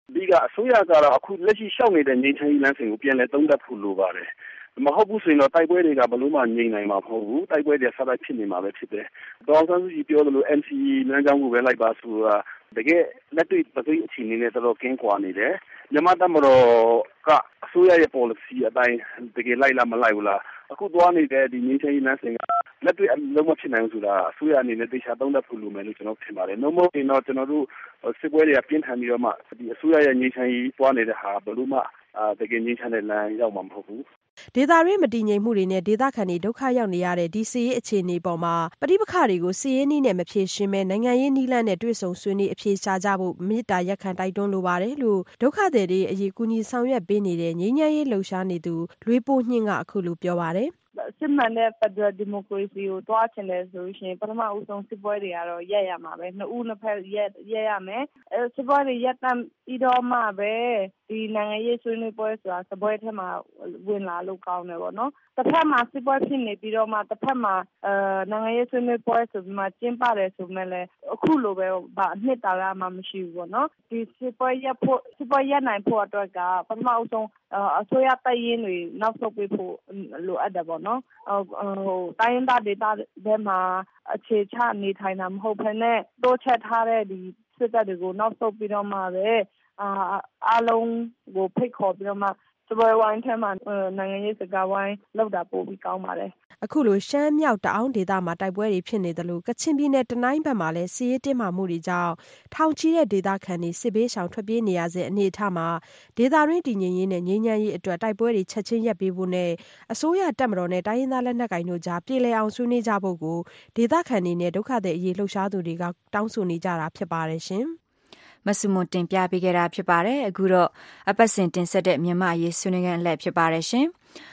ဒီကအစိုးရကတော့အခုလက်ရှိရှောက်နေတဲ့ငြိမ်းချမ်းရေးလမ်းစဉ်ကိုပြန်လည်သုံးသပ်ဖို့လိုပါတယ်မဟုတ်ဘူးဆိုရင်တော့တိုက်ပွဲတွေကဘယ်လိုမှငြိမ်နိုင်မှာမဟုတ်ဘူးတိုက်ပွဲတွေဆက်တိုက်ဖြစ်နေမှာပဲဖြစ်တယ်။ဒေါ်အောင်ဆန်းစုကြည်ပြောသလို NCA လမ်းကြောင်းကိုပဲလိုက်ပါဆိုတာတကယ်လက်တွေ့ပသိအခြေအနေနဲ့တော်တော်ကင်းကွာနေတယ်။မြန်မာတပ်မတော်ကအစိုးရရဲ့ policy အတိုင်းတကယ်လိုက်လားမလိုက်ဘူးလားအခုသွားနေတဲ့ဒီငြိမ်းချမ်းရေးလမ်းစဉ်ကလက်တွေ့လုံးဝဖြစ်နိုင်ဆိုတာအစိုးရအနေနဲ့တေချာသုံးသပ်ဖို့လိုမယ်လို့ကျွန်တော်ထင်ပါတယ်။နှုတ်မဟုတ်ရင်တော့ကျွန်တော်တို့စစ်ပွဲတွေကပြင်းထန်ပြီးတော့မှဒီအစိုးရရဲ့ငြိမ်းချမ်းရေးပွားနေတဲ့ဟာဘယ်လိုမှတကယ်ငြိမ်းချမ်းတဲ့လမ်းရောက်မှာမဟုတ်ဘူးဒေသတွင်းမတည်ငြိမ်မှုတွေနဲ့ဒေသခံတွေဒုက္ခရောက်နေရတဲ့ဒီစစ်ရေးအခြေအနေပေါ်မှာပဋိပက္ခတွေကိုစစ်ရေးနည်းနဲ့မဖြေရှင်းဘဲနိုင်ငံရေးနည်းလမ်းနဲ့တွေ့ဆုံဆွေးနွေးအဖြေရှာကြဖို့မေတ္တာရပ်ခံတိုက်တွန်းလိုပါတယ်လို့ဒုက္ခသည်တွေအရေးကူညီဆောင်ရွက်ပေးနေတဲ့ငြိမ်းချမ်းရေးလှုပ်ရှားနေသူလွေးပိုးနှင်းကအခုလိုပြောပါတယ်စစ်မှန်တဲ့ Federal Democracy ကိုတွားချင်တယ်ဆိုရင်ပထမဦးဆုံးစစ်ပွဲတွေကတော့ရက်ရမှာပဲနှစ်ဦးနှစ်ဖက်ရက်ရမယ်စစ်ပွဲတွေရက်တမ်းပြီးတော့မှပဲဒီနိုင်ငံရေးဆွေးနွေးပွဲဆိုတာစပွဲထဲမှာဝင်လာလို့ကောင်းတယ်ပေါ့နော်တစ်ဖက်မှာစစ်ပွဲဖြစ်နေပြီးတော့မှတစ်ဖက်မှာနိုင်ငံရေးဆွေးနွေးပွဲဆိုပြီးမှကျင်းပတယ်ဆိုမှလည်းအခုလိုပဲအနှစ်သာရမှမရှိဘူးပေါ့နော်ဒီစစ်ပွဲရက်နိုင်ဖို့အတွက်ကပထမဦးဆုံးအစိုးရတပ်ရင်းတွေနောက်ဆုတ်ပေးဖို့လိုအပ်တယ်ပေါ့နော်တိုင်းရင်းသားဒေသတွေမှာအခြေချနေထိုင်တာမဟုတ်ဘဲနဲ့တိုးချက်ထားတဲ့ဒီစစ်တပ်တွေကိုနောက်ဆုတ်ပြီးတော့မှပဲအားလုံးကိုဖိတ်ခေါ်ပြီးတော့မှစပွဲဝိုင်းထဲမှာနိုင်ငံရေးစကားဝိုင်းလောက်တာပို့ပြီးကောင်းပါတယ်အခုလိုရှမ်းမြောက်တအောင်းဒေသမှာတိုက်ပွဲတွေဖြစ်နေတယ်လို့ကချင်ပြည်နယ်တနိုင်းဘက်မှာလည်းစစ်ရေးတင်းမာမှုတွေကြောင့်ထောင်ချီတဲ့ဒေသခံတွေစစ်ဘေးရှောင်ထွက်ပြေးနေရတဲ့အနေအထားမှာဒေသတွင်းတည်ငြိမ်ရေးနဲ့ငြိမ်းချမ်းရေးအတွက်တိုက်ပွဲတွေချက်ချင်းရပ်ပေးဖို့နဲ့အစိုးရတပ်မတော်နဲ့တိုင်းရင်းသားလက်နက်ကိုင်တို့ကြားပြေလည်အောင်ဆွေးနွေးကြဖို့ကိုဒေသခံတွေနဲ့ဒုက္ခသည်အရေးလှုပ်ရှားသူတွေကတောင်းဆိုနေကြတာဖြစ်ပါတယ်ရှင်မဆုမွန်တင်ပြပေးခဲ့တာဖြစ်ပါတယ်အခုတော့အပတ်စဉ်တင်ဆက်တဲ့မြန်မာအရေးဆွေးနွေးခန်းအလှည့်ဖြစ်ပါတယ်ရှင်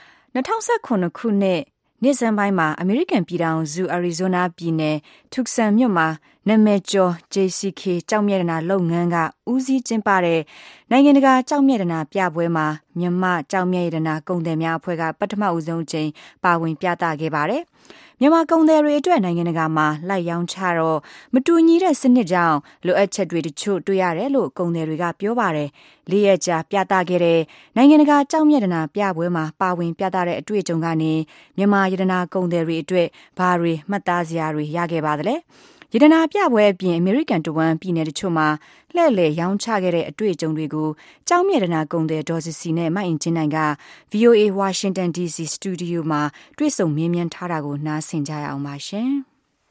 2019ခုနှစ်နေ့စံပိုင်းမှာအမေရိကန်ပြည်ထောင်စုအရီဇိုနာပြည်နယ်ထုကဆန်မြို့မှာနာမည်ကျော် JCK ကြောက်မြတ်ဒနာလုပ်ငန်းကဦးစီးကျင်းပတဲ့နိုင်ငံတကာကြောက်မြတ်ဒနာပြပွဲမှာမြန်မာကြောက်မြတ်ဒနာကုန်သည်များအဖွဲ့ကပထမဦးဆုံးချိန်ပါဝင်ပြသခဲ့ပါတယ်မြန်မာကုန်သည်တွေအတွက်နိုင်ငံတကာမှာလိုက်ရောင်းချတော့မတူညီတဲ့စနစ်ကြောင့်လိုအပ်ချက်တွေတချို့တွေ့ရတယ်လို့ကုန်သည်တွေကပြောပါတယ်။၄ရက်ကြာပြသခဲ့တဲ့နိုင်ငံတကာကြောက်မြတ်ဒနာပြပွဲမှာပါဝင်ပြသတဲ့အတွေ့အကြုံကနေမြန်မာယဒနာကုန်သည်တွေအတွက်ဘာတွေမှတ်သားစရာတွေရခဲ့ပါသလဲ။ယဒနာပြပွဲအပြင်အမေရိကန်တဝမ်းပြည်နယ်တချို့မှာလှည့်လည်ရောင်းချခဲ့တဲ့အတွေ့အကြုံတွေကိုကြောက်မြတ်ဒနာကုန်သည်ဒေါ်စီစီနဲ့မအင်ချင်းနိုင်က VOA Washington DC စတူဒီယိုမှာတွေ့ဆုံမေးမြန်းထားတာကိုနားဆင်ကြရအောင်ပါရှင်။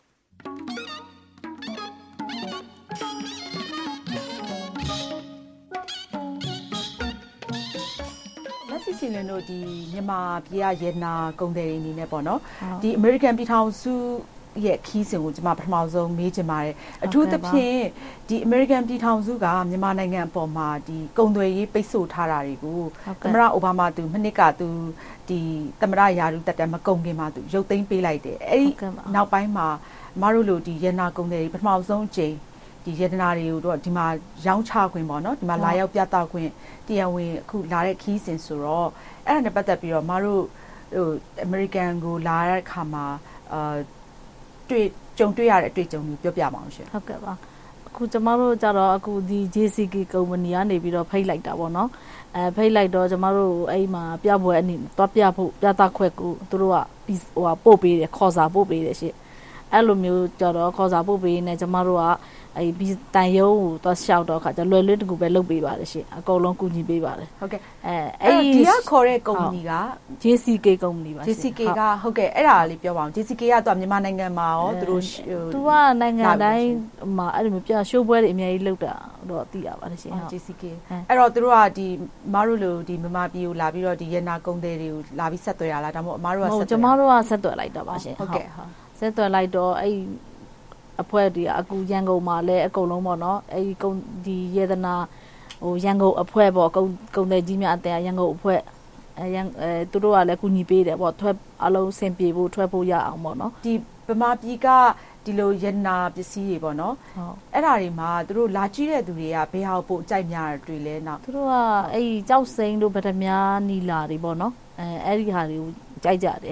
စီစီလင်တို့ဒီမြန်မာပြည်ရယနာကုန်သည်တွေအနေနဲ့ပေါ့နော်ဒီအမေရိကန်ပြည်ထောင်စုရဲ့ခီးစဉ်ကိုကျွန်မပထမဆုံးမေးချင်ပါတယ်အထူးသဖြင့်ဒီအမေရိကန်ပြည်ထောင်စုကမြန်မာနိုင်ငံအပေါ်မှာဒီကုန်သွယ်ရေးပိတ်ဆို့ထားတာတွေကိုသမ္မတအိုဘားမားသူမနှစ်ကသူဒီသမ္မတရာထူးတက်တယ်မကုန်ခင်မှာသူရုပ်သိမ်းပေးလိုက်တယ်အဲ့ဒီနောက်ပိုင်းမှာမတို့လိုဒီယနာကုန်သည်တွေပထမဆုံးအကြိမ်ဒီယတနာတွေကိုတော့ဒီမှာရောင်းချခွင့်ပေါ့နော်ဒီမှာလာရောက်ပြသခွင့်တရားဝင်အခုလာတဲ့ခီးစဉ်ဆိုတော့အဲ့ဒါနဲ့ပတ်သက်ပြီးတော့မတို့ဟိုအမေရိကန်ကိုလာတဲ့အခါမှာကြုံတွေ့ရတဲ့အတွေ့အကြုံကိုပြောပြပါအောင်ရှင်ဟုတ်ကဲ့ပါအခုကျမတို့ကြတော့အခုဒီ JCK ကုမ္ပဏီကနေပြီးတော့ဖိတ်လိုက်တာပေါ့နော်ဖိတ်လိုက်တော့ကျမတို့အဲ့မှာပြပွဲအနေနဲ့တွားပြဖို့ပြသခွက်ကိုသူတို့ကဟိုပို့ပေးတယ်ခေါ်စာပို့ပေးတယ်ရှင့်အဲ့လိုမျိုးကြတော့ခေါ်စာပို့ပေးနေကျမတို့ကအဲ့ဒီတန်ရုံးကိုသွားလျှောက်တော့ခါကျလွယ်လွယ်တကူပဲလုပ်ပေးပါတယ်ရှင်အကုန်လုံးကူညီပေးပါတယ်ဟုတ်ကဲ့အဲ့ဒီကခေါ်တဲ့ကုမ္ပဏီက JCK ကုမ္ပဏီပါရှင် JCK ကဟုတ်ကဲ့အဲ့ဒါလေးပြောပါအောင် JCK ကတော့မြန်မာနိုင်ငံမှာရောသူကနိုင်ငံတိုင်းမှာအဲ့လိုမျိုးပြရှိုးပွဲတွေအများကြီးလုပ်တာတော့သိရပါတယ်ရှင်ဟုတ် JCK အဲ့တော့သူတို့ကဒီမတို့လိုဒီမြန်မာပြည်ကိုလာပြီးတော့ဒီရနာကုန်းတွေတွေကိုလာပြီးဆက်သွယ်ရလားဒါမှမဟုတ်အမတို့ကဆက်သွယ်ကျမတို့ကဆက်သွယ်လိုက်တာပါရှင်ဟုတ်ကဲ့ဆက်သွယ်လိုက်တော့အဲ့အဖွဲ့တွေအခုရန်ကုန်မှာလည်းအကုန်လုံးပေါ့နော်အဲဒီဒီယေဒနာဟိုရန်ကုန်အဖွဲ့ပေါ့ကုန်တယ်ကြီးများအတဲရန်ကုန်အဖွဲ့သူတို့ကလည်းကူညီပေးတယ်ပေါ့ထွက်အလုံးဆင်ပြေဖို့ထွက်ဖို့ရအောင်ပေါ့နော်ဒီဗမာပြည်ကဒီလိုယေဒနာပစ္စည်းတွေပေါ့နော်အဲ့ဒါတွေမှာသူတို့လာကြည့်တဲ့သူတွေကဘယ်ဟာပို့ကြိုက်များတွေလဲနောက်သူတို့ကအဲဒီကြောက်စိမ်းတို့ဗဒမြားနီလာတွေပေါ့နော်အဲ့ဒီဟာတွေကိုကြိုက်ကြတယ်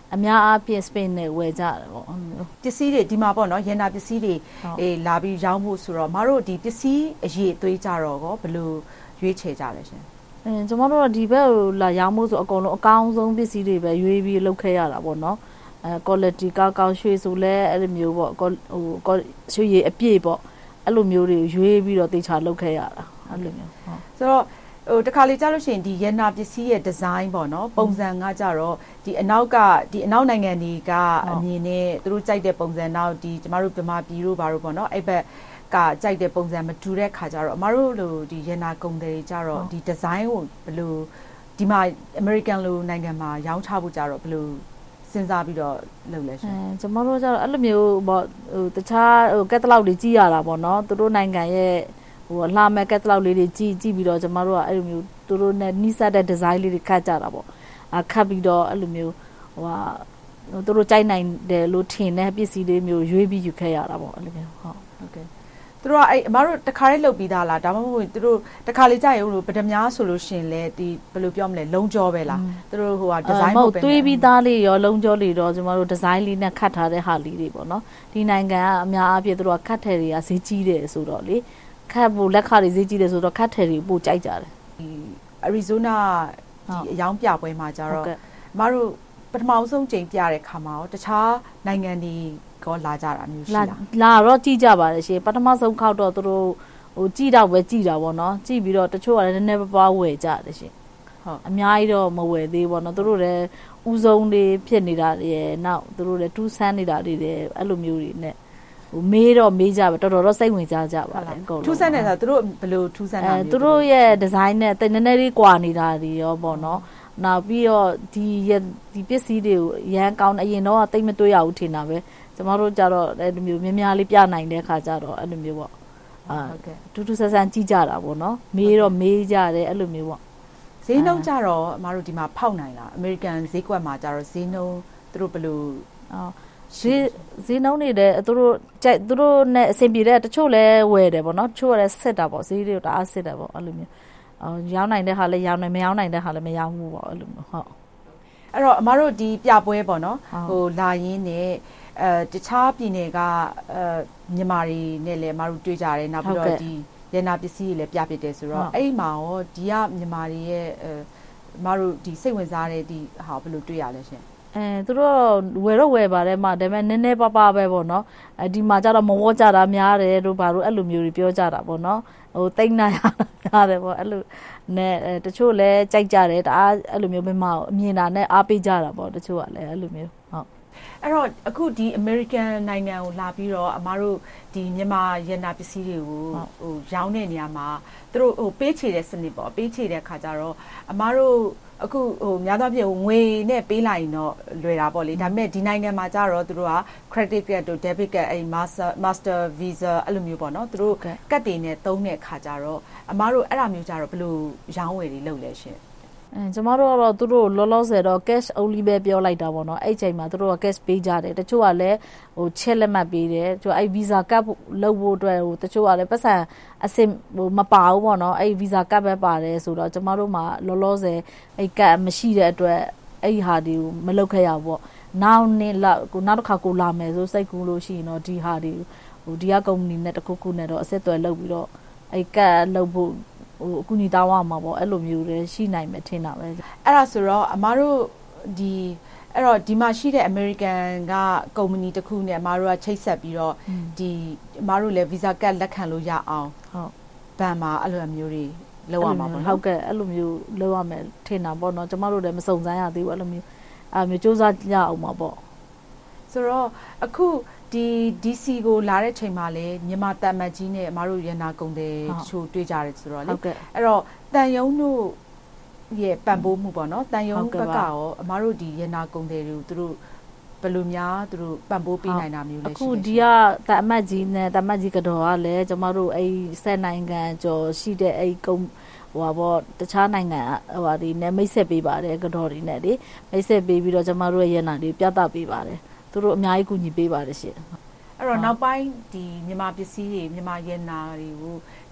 အများအားဖြင့် Spain နဲ့ဝယ်ကြတယ်ပေါ့ပစ္စည်းတွေဒီမှာပေါ့နော်ရန်နာပစ္စည်းတွေလာပြီးရောင်းဖို့ဆိုတော့မတို့ဒီပစ္စည်းအရေးအသွေးကြတော့ဘယ်လိုရွေးချယ်ကြလဲရှင်ကျွန်တော်တို့ဒီဘက်ကိုလာရောင်းဖို့ဆိုအကုန်လုံးအကောင်းဆုံးပစ္စည်းတွေပဲရွေးပြီးလုပ်ခဲ့ရတာပေါ့နော်quality ကောင်းရွှေဆိုလဲအဲ့လိုမျိုးပေါ့ရွှေရည်အပြည့်ပေါ့အဲ့လိုမျိုးတွေရွေးပြီးတော့တေချာလုပ်ခဲ့ရတာအဲ့လိုမျိုးဆိုတော့တခါလေကြားလို့ရှိရင်ဒီရန်နာပစ္စည်းရဲ့ဒီဇိုင်းပေါ့နော်ပုံစံကကြတော့ဒီအနောက်နိုင်ငံတွေကအမြင်နဲ့သူတို့ကြိုက်တဲ့ပုံစံနောက်ဒီကျမတို့ဗမာပြည်တို့ဘာလို့ပေါ့နော်အဲ့ဘက်ကကြိုက်တဲ့ပုံစံမတူတဲ့ခါကြတော့အမတို့လိုဒီရန်နာကုန်တယ်ကြတော့ဒီဒီဇိုင်းကိုဘယ်လိုဒီမှာ American လိုနိုင်ငံမှာရောင်းချဖို့ကြတော့ဘယ်လိုစဉ်းစားပြီးတော့လုပ်လဲရှင်ကျမတို့ကျတော့အဲ့လိုမျိုးပေါ့တခြားကက်တလောက်တွေကြည့်ရတာပေါ့နော်သူတို့နိုင်ငံရဲ့အလှမဲ့ကက်တလောက်လေးတွေကြည့်ပြီးတော့ကျမတို့ကအဲ့လိုမျိုးသူတို့နဲ့နှိစက်တဲ့ဒီဇိုင်းလေးတွေခတ်ကြတာပေါ့ခတ်ပြီးတော့အဲ့လိုမျိုးသူတို့ကြိုက်နိုင်တယ်လို့ထင်တဲ့ပစ္စည်းလေးမျိုးရွေးပြီးယူခဲ့ရတာပေါ့အဲ့လိုမျိုးဟုတ်ကဲ့သူတို့ကအဲ့အမတို့တခါလေးလုပ်ပြီးသားလားဒါမှမဟုတ်သူတို့တခါလေးကြာရုံလို့ပဒများဆိုလို့ရှင်လဲဒီဘယ်လိုပြောမလဲလုံးကြောပဲလားသူတို့ဒီဇိုင်းမဟုတ်ပဲတွေးပြီးသားလေးရောလုံးကြောလေးတော့ကျမတို့ဒီဇိုင်းလေးနဲ့ခတ်ထားတဲ့ဟာလေးတွေပေါ့နော်ဒီနိုင်ငံကအများအားဖြင့်သူတို့ကခတ်ထည်တွေကဈေးကြီးတယ်ဆိုတော့လေခတ်ဖို့လက်ခတွေဈေးကြီးတယ်ဆိုတော့ခတ်ထည်တွေပို့ကြိုက်ကြတယ်ဒီအရီဇိုနာဒီအယောင်ပြပွဲမှာကျတော့အမတို့ပထမဆုံးချိန်ပြတဲ့ခါမှာရောတခြားနိုင်ငံတွေကောလာကြတာမျိုးရှိလားလာတော့ကြည့်ကြပါတယ်ရှင်ပထမဆုံးခောက်တော့သူတို့ကြည့်တော့ပဲကြည့်တာပေါ့နော်ကြည့်ပြီးတော့တချို့ကလည်းနည်းနည်းပါးဝယ်ကြတယ်ရှင်ဟုတ်အများကြီးတော့မဝယ်သေးပေါ့နော်သူတို့လည်းဥဆုံးတွေဖြစ်နေတာတွေနောက်သူတို့လည်းတူးဆန်းနေတာတွေအဲ့လိုမျိုးတွေနဲ့မေးတော့မေးကြပါတော်တော်စိတ်ဝင်စားကြပါတယ်အကုန်လုံးထူးဆန်းတယ်ဆိုတော့သူတို့ဘယ်လိုထူးဆန်းတာမျိုးသူတို့ရဲ့ဒီဇိုင်းနဲ့နည်းနည်းလေးကွာနေတာတွေရောပေါ့နော်နောက်ပြီးတော့ဒီပစ္စည်းတွေကိုရန်ကောင်းအရင်တော့တိတ်မတွေ့ရဘူးထင်တာပဲကျမတို့ကြတော့အဲ့လိုမျိုးများများလေးပြနိုင်တဲ့ခါကြတော့အဲ့လိုမျိုးပေါ့ဟုတ်ကဲ့တူတူဆန်းဆန်းကြည့်ကြတာပေါ့နော်မေးတော့မေးကြတယ်အဲ့လိုမျိုးပေါ့ဈေးနှုန်းကြတော့အမတို့ဒီမှာဖောက်နိုင်လားအမေရိကန်ဈေးကွက်မှာကြတော့ဈေးနှုန်းသူတို့ဘယ်လိုဈေးနှုန်းနေတဲ့သူတို့နဲ့အဆင်ပြေတဲ့တချို့လဲဝယ်တယ်ပေါ့နော်တချို့ကလည်းစစ်တာပေါ့ဈေးတွေတအားစစ်တယ်ပေါ့အဲ့လိုမျိုးရောင်းနိုင်တဲ့ဟာလည်းရောင်းနိုင်မရောင်းနိုင်တဲ့ဟာလည်းမရောင်းဘူးပေါ့အဲ့လိုမျိုးဟုတ်အဲ့တော့အမတို့ဒီပြပွဲပေါ့နော်လာရင်းနဲ့တခြားပြည်နယ်ကမြန်မာတွေနဲ့လည်းအမတို့တွေ့ကြတယ်နောက်ပြီးတော့ဒီရန်နာပစ္စည်းတွေလည်းပြပြတယ်ဆိုတော့အဲ့မှာရောဒီကမြန်မာတွေရဲ့အမတို့ဒီစိတ်ဝင်စားတဲ့ဒီဟာဘယ်လိုတွေ့ရလဲရှင်သူတို့ဝယ်ပါတယ်မှာဒါပေမဲ့နည်းနည်းပါးပါးပဲပေါ့နော်ဒီမှာကျတော့မဝေါ်ကြတာများတယ်တို့ဘာလို့အဲ့လိုမျိုးတွေပြောကြတာပေါ့နော်တိတ်နာရတာများတယ်ပေါ့အဲ့လိုနဲ့တချို့လည်းကြိုက်ကြတယ်တအားအဲ့လိုမျိုးမမအမြင်တာနဲ့အားပေးကြတာပေါ့တချို့ကလည်းအဲ့လိုမျိုးဟုတ်အဲ့တော့အခုဒီ American နိုင်ငံကိုလာပြီးတော့အမတို့ဒီမြန်မာရန်နာပစ္စည်းတွေကိုရောင်းတဲ့နေရာမှာသူတို့ပေးချေတဲ့စနစ်ပေါ့ပေးချေတဲ့ခါကျတော့အမတို့အခုများသောအားဖြင့်ငွေနဲ့ပေးလိုက်ရင်တော့လွယ်တာပေါ့လေဒါပေမဲ့ဒီနိုင်ငံမှာကျတော့သူတို့က credit card တို့ debit card အဲ့ master visa အဲ့လိုမျိုးပေါ့နော်သူတို့ကတ်တွေနဲ့သုံးတဲ့ခါကျတော့အမတို့အဲ့ဒါမျိုးကျတော့ဘယ်လိုရောင်းဝယ်တွေလုပ်လဲရှင်ကျမတို့ကတော့သူတို့လောလောဆယ်တော့ cash only ပဲပြောလိုက်တာပေါ့နော်အဲ့ချိန်မှာသူတို့က cash ပေးကြတယ်တချို့ကလည်းချက်လက်မှတ်ပေးတယ်သူအဲ့ visa card လုပ်ဖို့အတွက်တချို့ကလည်းပတ်စံအစင်မပါဘူးပေါ့နော်အဲ့ visa card ပဲပါတယ်ဆိုတော့ကျမတို့မှာလောလောဆယ်အဲ့ card မရှိတဲ့အတွက်အဲ့ဟာတွေကိုမလုပ်ခဲ့ရဘူးပေါ့နောက်တစ်ခါကိုလာမယ်ဆိုစိတ်ကူးလို့ရှိရင်တော့ဒီဟာတွေဒီကကုမ္ပဏီနဲ့တခုခုနဲ့တော့အဆက်အသွယ်လုပ်ပြီးတော့အဲ့ card လုပ်ဖို့အခုညီတောင်းရမှာပေါ့အဲ့လိုမျိုးတွေရှိနိုင်မယ်ထင်တာပဲအဲ့ဒါဆိုတော့အမတို့အဲ့တော့ဒီမှာရှိတဲ့ American ကကုမ္ပဏီတစ်ခုနဲ့အမတို့ကချိတ်ဆက်ပြီးတော့ဒီအမတို့လည်း visa card လက်ခံလို့ရအောင်ဟုတ်ဘန်မှာအဲ့လိုမျိုးတွေလုပ်ရမှာပေါ့နော်ဟုတ်ကဲ့အဲ့လိုမျိုးလုပ်ရမယ်ထင်တာပေါ့နော်ကျမတို့လည်းမစုံစမ်းရသေးဘူးအဲ့လိုမျိုးစူးစမ်းကြအောင်ပါပေါ့ဆိုတော့အခုဒီ DC ကိုလာတဲ့ချိန်မှာလည်းမြန်မာတန်မတ်ကြီးနဲ့အမတို့ရန်နာကုန်တယ်တချို့တွေ့ကြတယ်ဆိုတော့လေအဲ့တော့တန်ယုံတို့ရဲ့ပံ့ပိုးမှုပေါ့နော်တန်ယုံဘက်ကရောအမတို့ဒီရန်နာကုန်တယ်တွေကိုသူတို့ဘယ်လိုများသူတို့ပံ့ပိုးပေးနိုင်တာမျိုးလဲရှိအခုဒီကတန်အမတ်ကြီးနဲ့တန်မတ်ကြီးကတော့ကလည်းကျမတို့အဲ့ဆက်နိုင်ငံကျော်ရှိတဲ့အဲ့ကုန်းပေါ့တခြားနိုင်ငံဒီနဲ့မိတ်ဆက်ပေးပါတယ်ကတော့ဒီနဲ့လေမိတ်ဆက်ပေးပြီးတော့ကျမတို့ရဲ့ရန်နာတွေပြသပေးပါတယ်သူတို့အများကြီးကူညီပေးပါတယ်ရှင်အဲ့တော့နောက်ပိုင်းဒီမြန်မာပစ္စည်းတွေမြန်မာရန်နာတွေကို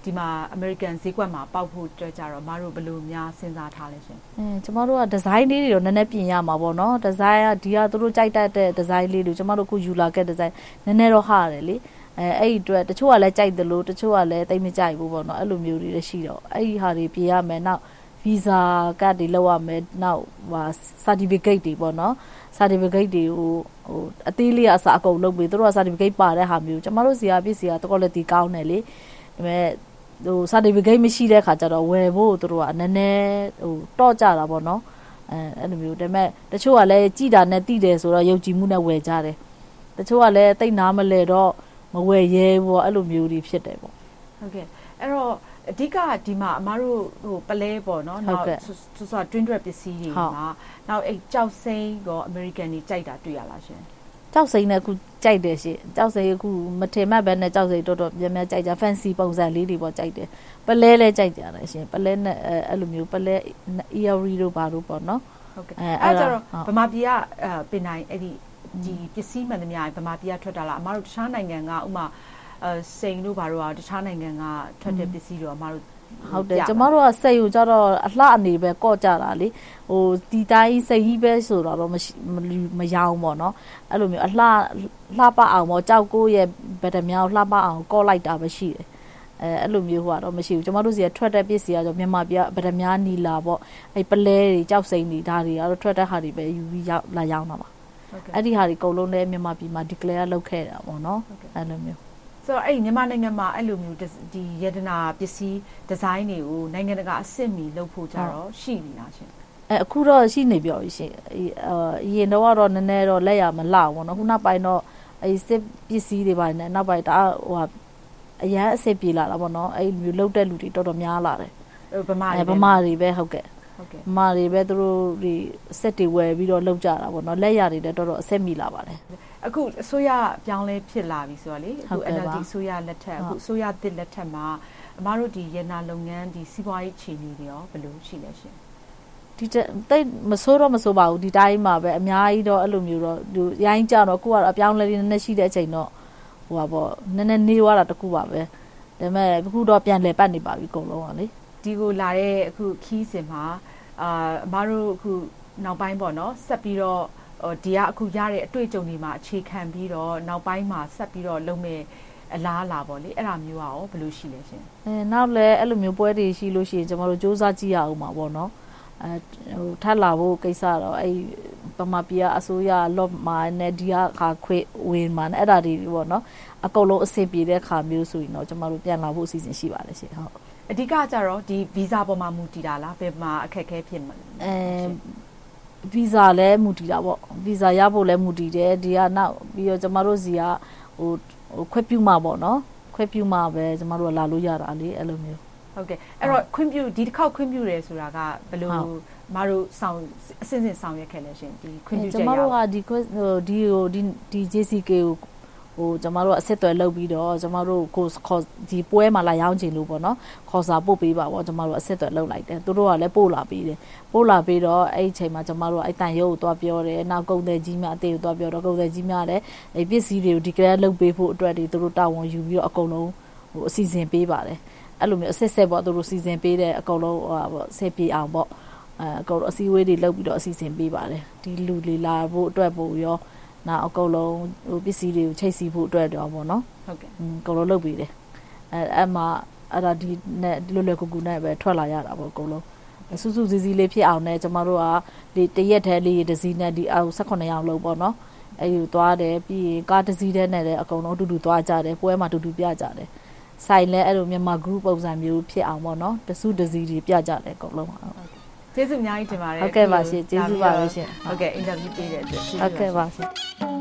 ဒီမှာ American ဈေးကွက်မှာပေါက်ဖို့အတွက်ကြတော့မတို့ဘယ်လိုများစဉ်းစားထားလဲရှင်ကျမတို့ကဒီဇိုင်းလေးတွေတော့နည်းနည်းပြင်ရမှာပေါ့နော်ဒီဇိုင်းကဒီကသူတို့ကြိုက်တတ်တဲ့ဒီဇိုင်းလေးတွေကျမတို့ခုယူလာခဲ့တဲ့ဒီဇိုင်းနည်းနည်းတော့ဟာတယ်လေအဲ့ဒီအတွက်တချို့ကလည်းကြိုက်တယ်လို့တချို့ကလည်းတိတ်မကြိုက်ဘူးပေါ့နော်အဲ့လိုမျိုးတွေလည်းရှိတော့အဲ့ဒီဟာတွေပြင်ရမယ်နောက် visa ကတ်တွေလောက်ရမယ်နောက်ဟာ certificate တွေပေါ့နော် certificate တွေကိုအသေးလေးအစားအကုန်လုပ်ပြီးသူတို့က certificate ပါတဲ့ဟာမျိုးကျမတို့စီကပစ္စည်းက quality ကောင်းတယ်လေဒါပေမဲ့certificate မရှိတဲ့ခါကျတော့ဝယ်ဖို့သူတို့ကနည်းနည်းတော့ကြတာပေါ့နော်အဲ့လိုမျိုးဒါပေမဲ့တချို့ကလည်းကြည်တာနဲ့တိတယ်ဆိုတော့ယုံကြည်မှုနဲ့ဝယ်ကြတယ်တချို့ကလည်းတိတ်နားမလဲတော့မဝယ်ရဲဘူးပေါ့အဲ့လိုမျိုးတွေဖြစ်တယ်ပေါ့ဟုတ်ကဲ့အဲ့တော့အဓိကဒီမှာအမတို့ပလဲပေါ့နော်နောက်ဆိုတွင်းတွက်ပစ္စည်းတွေမှာနောက်အဲ့ကြောက်စိမ်းရော American တွေကြိုက်တာတွေ့ရလားရှင်ကြောက်စိမ်းနဲ့အခုကြိုက်တယ်ရှင်ကြောက်စိမ်းအခုမထင်မှတ်ပဲနဲ့ကြောက်စိမ်းတော်တော်များများကြိုက်ကြ fancy ပုံစံလေးတွေပေါ့ကြိုက်တယ်ပလဲလဲကြိုက်ကြတယ်ရှင်ပလဲနဲ့အဲ့လိုမျိုးပလဲ earring တို့ဘာတို့ပေါ့နော်ဟုတ်ကဲ့အဲ့ကြတော့ဗမာပြည်ကပင်နိုင်အဲ့ဒီပစ္စည်းမှန်သမျှဗမာပြည်ကထွက်တာလားအမတို့တခြားနိုင်ငံကဥမာစိန်တို့ဘာတို့ကတခြားနိုင်ငံကထွက်တဲ့ပစ္စည်းတွေအမတို့ဟုတ်တယ်ကျမတို့ကစိတ်ကိုကြတော့အလှအနေပဲကော့ကြတာလေဒီတိုင်းစိတ်ကြီးပဲဆိုတော့မရောင်းပေါ့နော်အဲ့လိုမျိုးအလှပအောင်ပေါ့ကြောက်ကိုရဲ့ဗဒမြောင်လှပအောင်ကော့လိုက်တာပဲရှိတယ်အဲ့လိုမျိုးဟိုကတော့မရှိဘူးကျမတို့စီကထွက်တဲ့ပစ္စည်းကတော့မြန်မာပြည်ကဗဒမြောင်နီလာပေါ့အဲ့ပလဲတွေကြောက်စိမ့်တွေဒါတွေကတော့ထွက်တဲ့ဟာတွေပဲယူပြီးလာရောင်းတာပါအဲ့ဒီဟာတွေအကုန်လုံးလည်းမြန်မာပြည်မှာ declare လုပ်ခဲ့တာပေါ့နော်အဲ့လိုမျိုးဆိုတော့အဲ့မြန်မာနိုင်ငံမှာအဲ့လိုမျိုးဒီယတနာပစ္စည်းဒီဇိုင်းတွေကိုနိုင်ငံတကာအဆင့်မီလုပ်ဖို့ကြတော့ရှိနေလားရှင်အခုတော့ရှိနေပြောရှင်အရင်တော့နည်းနည်းတော့လက်ရမလောက်ဘူးเนาะခုနောက်ပိုင်းတော့အဲ့စစ်ပစ္စည်းတွေပိုင်းနဲ့နောက်ပိုင်းဒါဟိုအရန်အစစ်ပြေလာတာပေါ့เนาะအဲ့မျိုးလုတ်တဲ့လူတွေတော်တော်များလာတယ်ဗမာတွေပဲဟုတ်ကဲ့မာတွေပဲသူတို့ဒီစက်တွေဝယ်ပြီးတော့လောက်ကြတာပေါ့နော်လက်ရတွေလည်းတော်တော်အဆက်မိလာပါတယ်အခုအစိုးရပြောင်းလဲဖြစ်လာပြီဆိုတော့လေအခု NLD အစိုးရလက်ထက်အခုအစိုးရသစ်လက်ထက်မှာအမတို့ဒီရနာလုပ်ငန်းဒီစီးပွားရေးခြေအနေတွေရောဘယ်လိုရှိလဲရှင်ဒီတိတ်မဆိုးတော့မဆိုးပါဘူးဒီတိုင်းမှာပဲအများကြီးတော့အဲ့လိုမျိုးတော့ဒီရိုင်းကြတော့ကိုကတော့အပြောင်းလဲလေးနည်းနည်းရှိတဲ့အချိန်တော့ဟိုပါပေါ့နည်းနည်းနေသွားတာတကူပါပဲဒါပေမဲ့အခုတော့ပြန်လဲပတ်နေပါပြီအကုန်လုံးကလေဒီကိုလာတဲ့အခုခီးစင်မှာအမတို့အခုနောက်ပိုင်းပေါ့နော်ဆက်ပြီးတော့ဒီကအခုရတဲ့အတွေ့အကြုံတွေမှာအခြေခံပြီးတော့နောက်ပိုင်းမှာဆက်ပြီးတော့လုပ်မယ်အလားလာပေါ့လေအဲ့ဒါမျိုးရောဘယ်လိုရှိလဲရှင်နောက်လဲအဲ့လိုမျိုးပွဲတွေရှိလို့ရှိရင်ကျွန်တော်တို့စူးစမ်းကြည့်ရအောင်ပါပေါ့နော်ဟိုထပ်လာဖို့ကိစ္စတော့အဲ့ဗမာပြည်အစိုးရလော့မာနဲ့ဒီကခါခွေဝင်မှာအဲ့ဒါတွေပေါ့နော်အကုန်လုံးအဆင်ပြေတဲ့ခါမျိုးဆိုရင်တော့ကျွန်တော်တို့ပြန်လာဖို့အစီအစဉ်ရှိပါတယ်ရှင်ဟုတ်အဓိကကြတော့ဒီဗီဇာပေါ်မှာမူတည်တာလားဘယ်မှာအခက်အခဲဖြစ်မှာဗီဇာလည်းမူတည်တာပေါ့ဗီဇာရဖို့လည်းမူတည်တယ်ဒီကနောက်ပြီးတော့ကျမတို့စီကဟိုခွင့်ပြုမှာပေါ့နော်ခွင့်ပြုမှာပဲကျမတို့ကလာလို့ရတာလေအဲ့လိုမျိုးဟုတ်ကဲ့အဲ့တော့ခွင့်ပြုဒီတစ်ခေါက်ခွင့်ပြုတယ်ဆိုတာကဘယ်လိုမတို့ဆောင်အစင်ဆောင်ရွက်ခဲ့လဲရှင်ဒီခွင့်ပြုချက်ရကျမတို့ကဒီ JCK ကိုဟိုကျမတို့အဆက်အသွယ်လုပ်ပြီးတော့ကျမတို့ကိုဒီပွဲမှာလာရောက်ခြင်းလို့ပေါ့နော်ခေါ်စာပို့ပေးပါပေါ့ကျမတို့အဆက်အသွယ်လုပ်လိုက်တယ်သူတို့ကလည်းပို့လာပေးတယ်ပို့လာပြီးတော့အဲ့ဒီအချိန်မှာကျမတို့အဲ့တန်ရုပ်ကိုသွားပြောတယ်နောက်ကုန်သည်ကြီးများအသေးကိုသွားပြောတော့ကုန်သည်ကြီးများလည်းအဲ့ပစ္စည်းတွေကိုဒီကရက်လုပ်ပေးဖို့အတွက်တွေသူတို့တာဝန်ယူပြီးတော့အကုန်လုံးဟိုအစီအစဉ်ပေးပါတယ်အဲ့လိုမျိုးအဆက်ပေါ့သူတို့စီစဉ်ပေးတဲ့အကုန်လုံးဟိုပေါ့ဆက်ပြေအောင်ပေါ့အကုန်လုံးအစည်းအဝေးတွေလုပ်ပြီးတော့အစီအစဉ်ပေးပါတယ်ဒီလူတွေလာဖို့အတွက်ပို့ရောနောက်အကုန်လုံးဟိုပစ္စည်းတွေကိုချိတ်စီဖို့အတွက်တော့ပေါ့နော်ဟုတ်ကဲ့အကုန်လုံးလုပ်ပြီးတယ်အဲ့မှာအဲ့ဒါဒီနဲ့လွယ်လွယ်ကူကူနဲ့ပဲထွက်လာရတာပေါ့အကုန်လုံးစူးစူးစီးစီးလေးဖြစ်အောင်နဲ့ကျမတို့ကဒီတရက်တည်းလေးတစ်စီးနဲ့ဒီအောက်18ရောက်လုံးပေါ့နော်အဲ့ဒီသွားတယ်ပြီးရင်ကားတစ်စီးတည်းနဲ့လည်းအကုန်လုံးအတူတူသွားကြတယ်ပွဲမှာအတူတူပြကြတယ်ဆိုင်လဲအဲ့လိုမြန်မာ group ပုံစံမျိုးဖြစ်အောင်ပေါ့နော်တစုတစည်းတွေပြကြတယ်အကုန်လုံးကျေးဇူးအများကြီးတင်ပါတယ်ဟုတ်ကဲ့ပါရှင်ကျေးဇူးပါပဲရှင်ဟုတ်ကဲ့အင်တာဗျူးပေးတဲ့အတွက်ဟုတ်ကဲ့ပါရှင်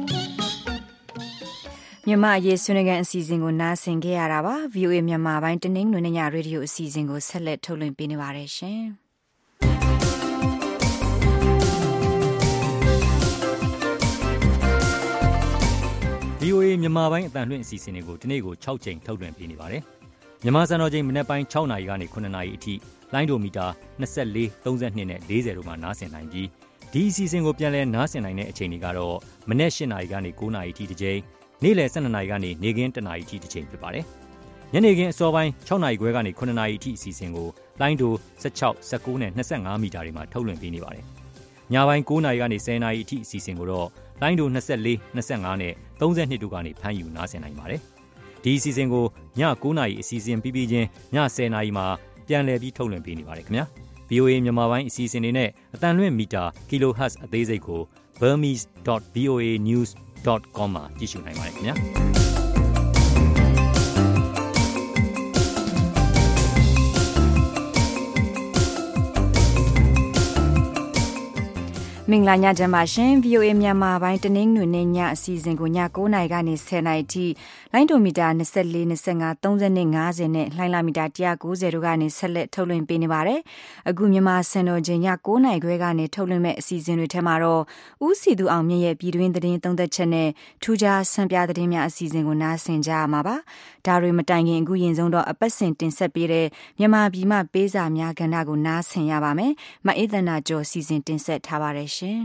မြန်မာရေးဆွေးနွေးခန်းအစီအစဉ်ကိုနားဆင်ခဲ့ရတာပါ VOA မြန်မာပိုင်းတနင်္ဂနွေနေ့ညရေဒီယိုအစီအစဉ်ကိုဆက်လက်ထုတ်လွှင့်ပေးနေပါတယ်ရှင် VOA မြန်မာပိုင်းအတန်လွှင့်အစီအစဉ်တွေကိုဒီနေ့ကို6ချိန်ထုတ်လွှင့်ပေးနေပါတယ်မြန်မာစံတော်ချိန်မနက်ပိုင်း6နာရီကနေ9နာရီအထိလိုင်းဒိုမီတာ24 32နဲ့40တို့မှာနားဆင်နိုင်ပြီးဒီအစီအစဉ်ကိုပြန်လည်နားဆင်နိုင်တဲ့အချိန်တွေကတော့မနက်8နာရီကနေ9နာရီအထိတစ်ချိန်နေ့လယ်12နာရီကနေနေ့ခင်း1နာရီအထိတစ်ချိန်ဖြစ်ပါတယ်ညနေခင်းအစောပိုင်း6နာရီခွဲကနေ9နာရီအထိအစီအစဉ်ကိုလိုင်းဒို16 19နဲ့25မီတာတွေမှာထုတ်လွှင့်ပေးနေပါတယ်ညပိုင်း9နာရီကနေ10နာရီအထိအစီအစဉ်ကိုတော့လိုင်းဒို24 25နဲ့32တို့ကနေဖမ်းယူနားဆင်နိုင်ပါတယ်ဒီအစီအစဉ်ကိုည9နာရီအစီအစဉ်ပြီးချင်းည10နာရီမှာပြန်လည်ပြီးထုတ်လွှင့်ပေးနေပါတယ်ခင်ဗျာ VOA မြန်မာပိုင်းအစီအစဉ်တွေနဲ့အတန်လွင့်မီတာ kilohertz အသေးစိတ်ကို burmese.voanews.com မှာကြည့်ရှုနိုင်ပါတယ်ခင်ဗျာမင်္ဂလာညချမ်းပါရှင် VOA မြန်မာပိုင်းတနင်္ဂနွေနေ့ညအစီအစဉ်ကိုည9:00နာရီကနေ10:00နာရီထိလိုင်းဒိုမီတာ24 25 30နဲ့50နဲ့လိုင်းလာမီတာ190တို့ကနေဆက်လက်ထုတ်လွှင့်ပေးနေပါတယ်။အခုမြန်မာစံတော်ချိန်ည9:00နာရီခွဲကနေထုတ်လွှင့်မဲ့အစီအစဉ်တွေထဲမှာတော့ဦးစီသူအောင်မြင့်ရဲ့ပြည်တွင်းသတင်းသုံးသက်ချက်နဲ့ထူးခြားဆန်းပြသတင်းများအစီအစဉ်ကိုနားဆင်ကြရမှာပါ။ဒါတွေမတိုင်ခင်အခုရင်ဆုံးတော့အပတ်စဉ်တင်ဆက်ပေးတဲ့မြန်မာပြည်မှပေးစာများကဏ္ဍကိုနားဆင်ရပါမယ်။မအေးသန္တာကျော်စီစဉ်တင်ဆက်ထားပါတယ်ရှင်။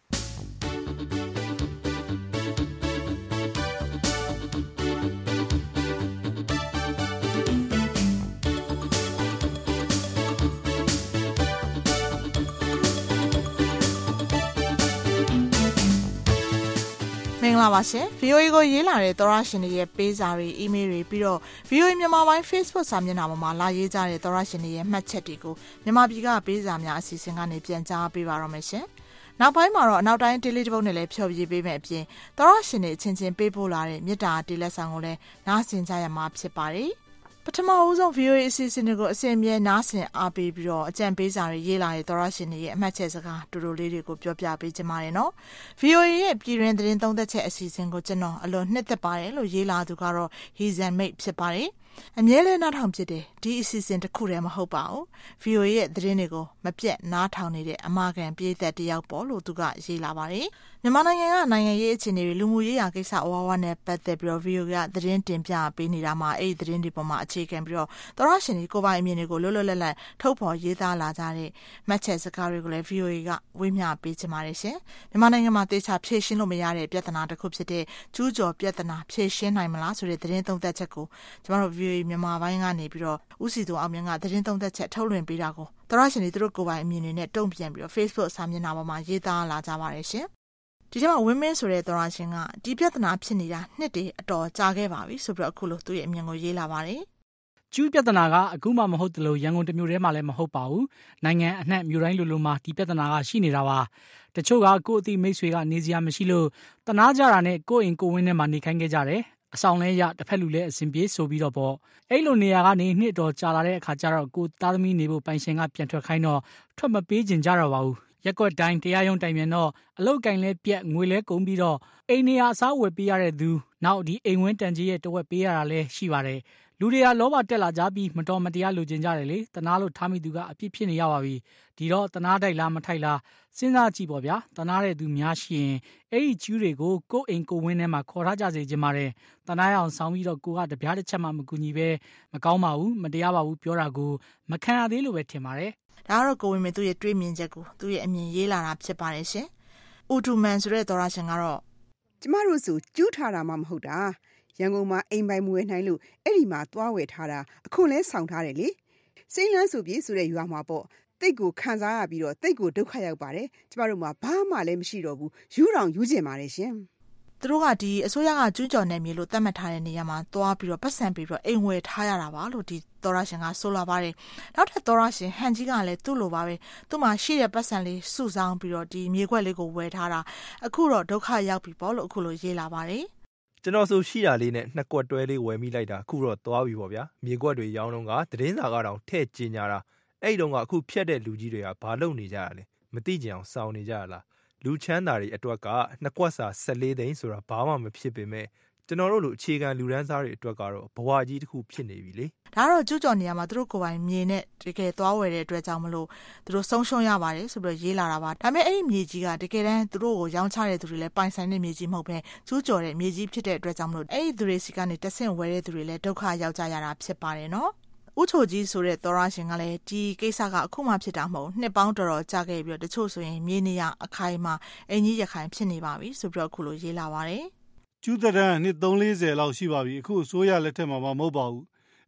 မင်္ဂလာပါရှင် VOA ကိုရေးလာတဲ့သောရရှင်တွေရဲ့ပေးစာတွေ email တွေပြီးတော့ VOA မြန်မာပိုင်း Facebook စာမျက်နှာပေါ်မှာလာရေးကြတဲ့သောရရှင်တွေရဲ့မှတ်ချက်တွေကိုမြန်မာပြည်ကပေးစာများအစီအစဉ်ကနေပြန်ကြားပေးပါတော့မယ်ရှင်နောက်ပိုင်းမှာတော့အနောက်တိုင်း daily တစ်ပုဒ်နဲ့လည်းဖြောပြပေးမယ်အပြင်သောရရှင်တွေအချင်းချင်းပေးပို့လာတဲ့မေတ္တာတေးလက်ဆောင်ကိုလည်းနားဆင်ကြရမှာဖြစ်ပါတယ်ပထမဦးဆုံး VOA အစီအစဉ်တွေကိုအစဉ်အမြဲနားဆင်အားပေးပြီးတော့အကြံပေးစာတွေရေးလာတဲ့သောရရှင်တွေရဲ့အမှတ်ချက်စကားတူတူလေးတွေကိုပြောပြပေးကြပါရနော် VOA ရဲ့ပြည်တွင်သတင်းသုံးသက်ချက်အစီအစဉ်ကိုကျွန်တော်အလွန်နှစ်သက်ပါတယ်လို့ရေးလာသူကတော့ Hazen Mate ဖြစ်ပါတယ်အမြဲတမ်းနားထောင်ဖြစ်တယ်ဒီအစီအစဉ်တစ်ခုတည်းမဟုတ်ပါဘူး VOA ရဲ့သတင်းတွေကိုမပြတ်နားထောင်နေတဲ့အမာခံပြည်သက်တယောက်ပေါ့လို့သူကရေးလာပါတယ်မြန်မာနိုင်ငံကနိုင်ငံရေးအခြေအနေတွေလူမှုရေးရာကိစ္စအဝဝနဲ့ပတ်သက်ပြီးတော့ VOA ကသတင်းတင်ပြပေးနေတာမှာအဲ့ဒီသတင်းတွေပေါ်မှာအခြေခံပြီးတော့သောရရှင်တွေကိုပိုင်အမြင်တွေကိုလွတ်လွတ်လပ်လပ်ထုတ်ဖော်ရေးသားလာကြတဲ့မှတ်ချက်စကားတွေကိုလည်း VOA ကဝေမျှပေးချင်ပါတယ်ရှင်မြန်မာနိုင်ငံမှာတေချာဖြေရှင်းလို့မရတဲ့ပြဿနာတစ်ခုဖြစ်တဲ့ကျူးကျော်ပြဿနာဖြေရှင်းနိုင်မလားဆိုတဲ့သတင်းသုံးသပ်ချက်ကိုကျွန်တော်တို့ VOA မြန်မာပိုင်းကနေပြီးတော့ဦးစီသူအောင်မြင့်ကသတင်းသုံးသပ်ချက်ထုတ်လွှင့်ပေးတာကိုသောရရှင်တွေသူတို့ကိုယ်ပိုင်အမြင်တွေနဲ့တုံ့ပြန်ပြီးတော့ Facebook စာမျက်နှာပေါ်မှာရေးသားလာကြပါတယ်ရှင်ဒီထဲမှာ women ဆိုတဲ့သောရရှင်ကဒီပြဿနာဖြစ်နေတာနှစ်တည်းအတော်ကြာခဲ့ပါပြီဆိုပြီးတော့အခုလိုသူ့ရဲ့အမြင်ကိုရေးလာပါတယ်ကျူးပြဿနာကအခုမှမဟုတ်တယ်လို့ရန်ကုန်တမျိုးတည်းမှလည်းမဟုတ်ပါဘူးနိုင်ငံအနှံ့မြို့တိုင်းလိုမှာဒီပြဿနာကရှိနေတာပါတချို့ကကိုယ့်အသိမိတ်ဆွေကနေစရာမရှိလို့တနာကြတာနဲ့ကိုယ့်အိမ်ကိုယ်ဝင်းထဲမှာနေခိုင်းခဲ့ကြတယ်အဆောင်လဲရတစ်ဖက်လူလဲအစဉ်ပြေဆိုပြီးတော့ပေါ့အဲ့လိုနေရာကနေနှစ်တော်ကြာလာတဲ့အခါကျတော့ကိုသားသမီးနေဖို့ပိုင်ရှင်ကပြန်ထွက်ခိုင်းတော့ထွက်မပေးကြကြတော့ပါဘူးရက်ကွက်တိုင်းတရားရုံးတိုင်ပြန်တော့အလုတ်ကင်လဲပြက်ငွေလဲကုန်ပြီးတော့အိမ်နေရာအစားဝယ်ပေးရတဲ့သူနောက်ဒီအိမ်ဝင်းတန်ကြီးရဲ့တဝက်ပေးရတာလဲရှိပါတယ်လူတွေကလောဘတက်လာကြပြီးမတော်မတရားလိုချင်ကြတယ်လေတနာလို့ထားမိသူကအပြစ်ဖြစ်နေရပါပြီဒီတော့တနာတိုက်လားမထိုက်လားစဉ်းစားကြည့်ပေါ့ဗျာတနာတဲ့သူများရှိရင်အဲ့ဒီကျူးတွေကိုကိုယ့်အိမ်ကိုယ်ဝင်းထဲမှာခေါ်ထားကြစေချင်ပါတယ်တနာရအောင်ဆောင်းပြီးတော့ကိုကတပြားတစ်ချက်မှမကူညီပဲမကောင်းပါဘူးမတရားပါဘူးပြောတာကိုမခံရသေးလို့ပဲထင်ပါတယ်ဒါကတော့ကိုဝင်မေသူ့ရဲ့တွေးမြင်ချက်ကိုသူ့ရဲ့အမြင်ရေးလာတာဖြစ်ပါတယ်ရှင်။ဦးတူမန်ဆိုတဲ့သောရရှင်ကတော့ကျမတို့ဆိုကျူးထားတာမှမဟုတ်တာရန်ကုန်မှာအိမ်ပိုင်မွေနိုင်လို့အဲ့ဒီမှာသွားဝယ်ထားတာအခုလဲဆောင်ထားတယ်လေစိမ့်လန်းဆိုပြေဆိုတဲ့ရွာမှာပေါ့တိတ်ကိုခံစားရပြီးတော့တိတ်ကိုဒုက္ခရောက်ပါတယ်ကျမတို့မှာဘာမှလည်းမရှိတော့ဘူးယူတောင်ယူကျင်ပါတယ်ရှင်သူတို့ကဒီအစိုးရကကျူးကျော်နေမြေလို့သတ်မှတ်ထားတဲ့နေရာမှာသွားပြီးတော့ပတ်စံပြီးတော့အိမ်ဝယ်ထားရတာပါလို့ဒီသောရရှင်ကဆိုလာပါတယ်နောက်ထပ်သောရရှင်ဟန်ကြီးကလည်းသူ့လိုပါပဲသူ့မှာရှိတဲ့ပတ်စံလေးစုဆောင်းပြီးတော့ဒီမြေခွက်လေးကိုဝယ်ထားတာအခုတော့ဒုက္ခရောက်ပြီပေါ့လို့အခုလိုရေးလာပါတယ်ကျွန်တော်ဆိုရှိတာလေးနဲ့နှစ်ကွက်တွဲလေးဝယ်မိလိုက်တာအခုတော့သွားပြီပေါ့ဗျာမြေကွက်တွေရောင်းတော့ကသတင်းစာကတော့ထည့်ကျင်ညာတာအဲ့တုန်းကအခုဖြတ်တဲ့လူကြီးတွေကဘာလုပ်နေကြရလဲမသိကြအောင်စောင်းနေကြရလားလူချမ်းသာတွေအတွက်ကနှစ်ကွက်စာ14သိန်းဆိုတာဘာမှမဖြစ်ပေမဲ့ကျွန်တော်တို့လိုအခြေခံလူဒန်းစားတွေအတွက်ကတော့ဘဝကြီးတစ်ခုဖြစ်နေပြီလေဒါတော့ကျူးကျော်နေရမှာသူတို့ကိုယ်ပိုင်မြေနဲ့တကယ်သွားဝယ်တဲ့အတွက်ကြောင့်မလို့သူတို့ဆုံးရှုံးရပါတယ်ဆိုပြီးရေးလာတာပါဒါပေမဲ့အဲ့ဒီမြေကြီးကတကယ်တမ်းသူတို့ကိုရောင်းချတဲ့သူတွေလည်းပိုင်ဆိုင်တဲ့မြေကြီးမဟုတ်ပဲကျူးကျော်တဲ့မြေကြီးဖြစ်တဲ့အတွက်ကြောင့်မလို့အဲ့ဒီသူတွေစီကနေတဆင့်ဝယ်တဲ့သူတွေလည်းဒုက္ခရောက်ကြရတာဖြစ်ပါတယ်နော်ဦးချိုကြီးဆိုတဲ့သောရရှင်ကလည်းဒီကိစ္စကအခုမှဖြစ်တာမဟုတ်နှစ်ပေါင်းတော်တော်ကြာခဲ့ပြီးတော့တချို့ဆိုရင်မြေနေရအခိုင်မှာအင်ကြီးရခိုင်ဖြစ်နေပါပြီဆိုပြီးတော့အခုလိုရေးလာပါတယ်ကျူးတရန်နှစ်340လောက်ရှိပါပြီအခုအစိုးရလက်ထက်မှာမဟုတ်ပါဘူး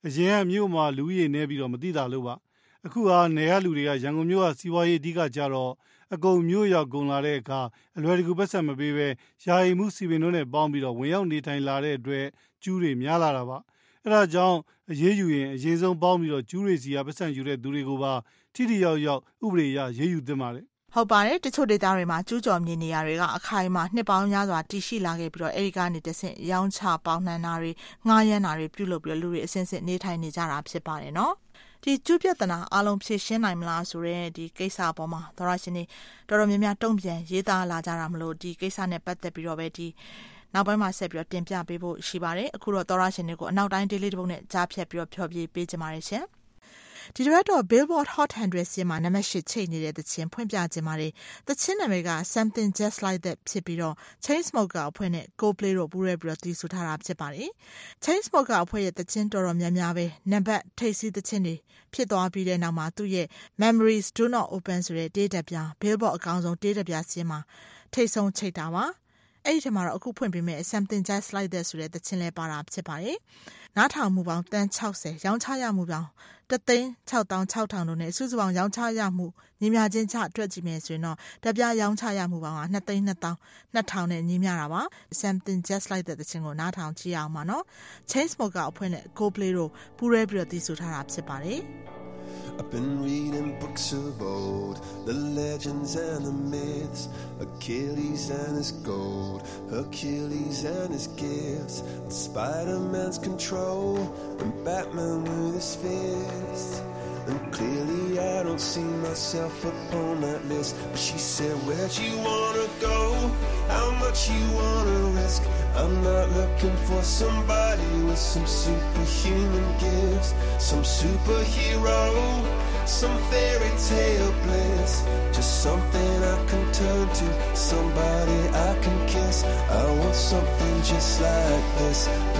အရင်ကမြို့မှာလူကြီးနေပြီးတော့မသိတာလို့ပါအခုဟာနေရလူတွေကရန်ကုန်မြို့ကစီးပွားရေးအဓိကကြတော့အကုန်မြို့ရောက်ကုန်လာတဲ့အခါအလွယ်တကူပတ်ဆက်မပေးပဲယာယီမှုစီပင်တို့နဲ့ပေါင်းပြီးတော့ဝင်ရောက်နေထိုင်လာတဲ့အတွက်ကျူးတွေများလာတာပါအဲဒါကြောင့်အရေးယူရင်အရင်ဆုံးပေါင်းပြီးတော့ကျူးတွေစီကပတ်ဆက်ယူတဲ့သူတွေကိုပါထိထိရောက်ရောက်ဥပဒေအရရေးယူသင့်ပါတယ်ဟုတ်ပါတယ်တချို့ဒေသတွေမှာကျူးကျော်မြေနေရာတွေကအခိုင်အမာနှစ်ပေါင်းများစွာတည်ရှိလာခဲ့ပြီးတော့အဲဒီကနေတဆင့်ရောင်းချပေါင်းနှံတာတွေငှားရမ်းတာတွေပြုလုပ်ပြီးတော့လူတွေအစင်းစင်းနေထိုင်နေကြတာဖြစ်ပါတယ်နော်ဒီကျူးပြဿနာအလုံးဖြေရှင်းနိုင်မလားဆိုတဲ့ဒီကိစ္စအပေါ်မှာသောရရှင်တွေတော်တော်များများတုံ့ပြန်ရေးသားလာကြတာမလို့ဒီကိစ္စနဲ့ပတ်သက်ပြီးတော့ပဲဒီနောက်ပိုင်းမှာဆက်ပြီးတော့တင်ပြပေးဖို့ရှိပါတယ်အခုတော့သောရရှင်တွေကိုအနောက်တိုင်းဒေးလေးတစ်ပုဒ်နဲ့ကြားဖြတ်ပြီးတော့ဖျော်ပြပေးကြပါရစေဒီတစ်တော့ Billboard Hot 100 စီမှာနံပါတ်8ချိတ်နေတဲ့သချင်းဖွင့်ပြခြင်းပါတယ်သချင်းနာမည်က Something Just Like That ဖြစ်ပြီးတော့ Chainsmokers အဖွဲ့နဲ့ Coldplay တို့ပူးရဲပြီးတော့တည်ဆူထားတာဖြစ်ပါတယ် Chainsmokers အဖွဲ့ရဲ့သချင်းတော်တော်များများပဲနံပါတ်ထိပ်စီးသချင်းတွေဖြစ်သွားပြီးတဲ့နောက်မှာသူ့ရဲ့ Memories Do Not Open ဆိုတဲ့တေးတက်ပြ Billboard အကောင်းဆုံးတေးတက်ပြစီမှာထိပ်ဆုံးချိတ်တာပါအဲ့ဒီထဲမှာတော့အခုဖွင့်ပေးမယ် Something Just Like That ဆိုတဲ့သချင်းလေးပါတာဖြစ်ပါတယ်နားထောင်မှုပေါင်းတန်း60ရောင်းချရမှုပေါင်း1,660,000တို့နဲ့စုစုပေါင်းရောင်းချရမှုညီမျှချင်းချတွက်ကြည့်မယ်ဆိုရင်တော့တပြားရောင်းချရမှုပေါင်းက2,200,000နဲ့ညီမျှတာပါ Something Just Like That သချင်းကိုနားထောင်ကြည့်အောင်ပါနော် Chainsmokers အဖွဲ့နဲ့ Coldplay တို့ပူးရဲပြီးတော့တည်ဆူထားတာဖြစ်ပါတယ် I've been reading books of old, the legends and the myths, Achilles and his gold, Hercules and his gifts, and Spider-Man's control, and Batman with his fists. And clearly I don't see myself upon that list. But she said, where'd you wanna go? How much you wanna risk? I'm not looking for somebody with some superhuman gifts, some superhero, some fairy tale bliss. Just something I can turn to, somebody I can kiss. I want something just like this.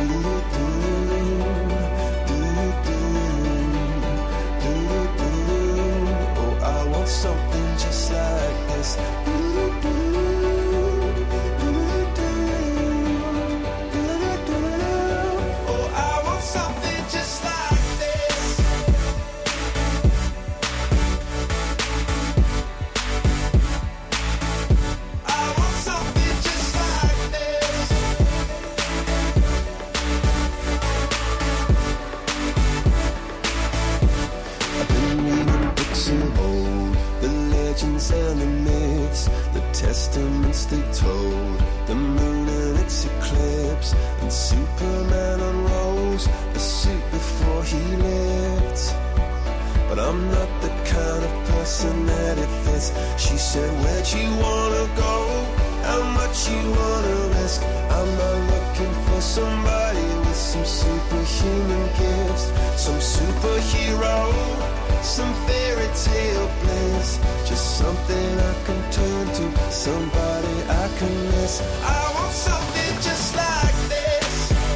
Oh, I want something just like this. And the myths, the testaments they told, the moon and its eclipse, and Superman unrolls a suit before he lived. But I'm not the kind of person that it fits. She said, where'd you wanna go? How much you wanna risk? I'm not looking for somebody with some superhuman gifts, some superhero, some fairy tale bliss. Just something I can turn to, somebody I can miss. I want something just like this.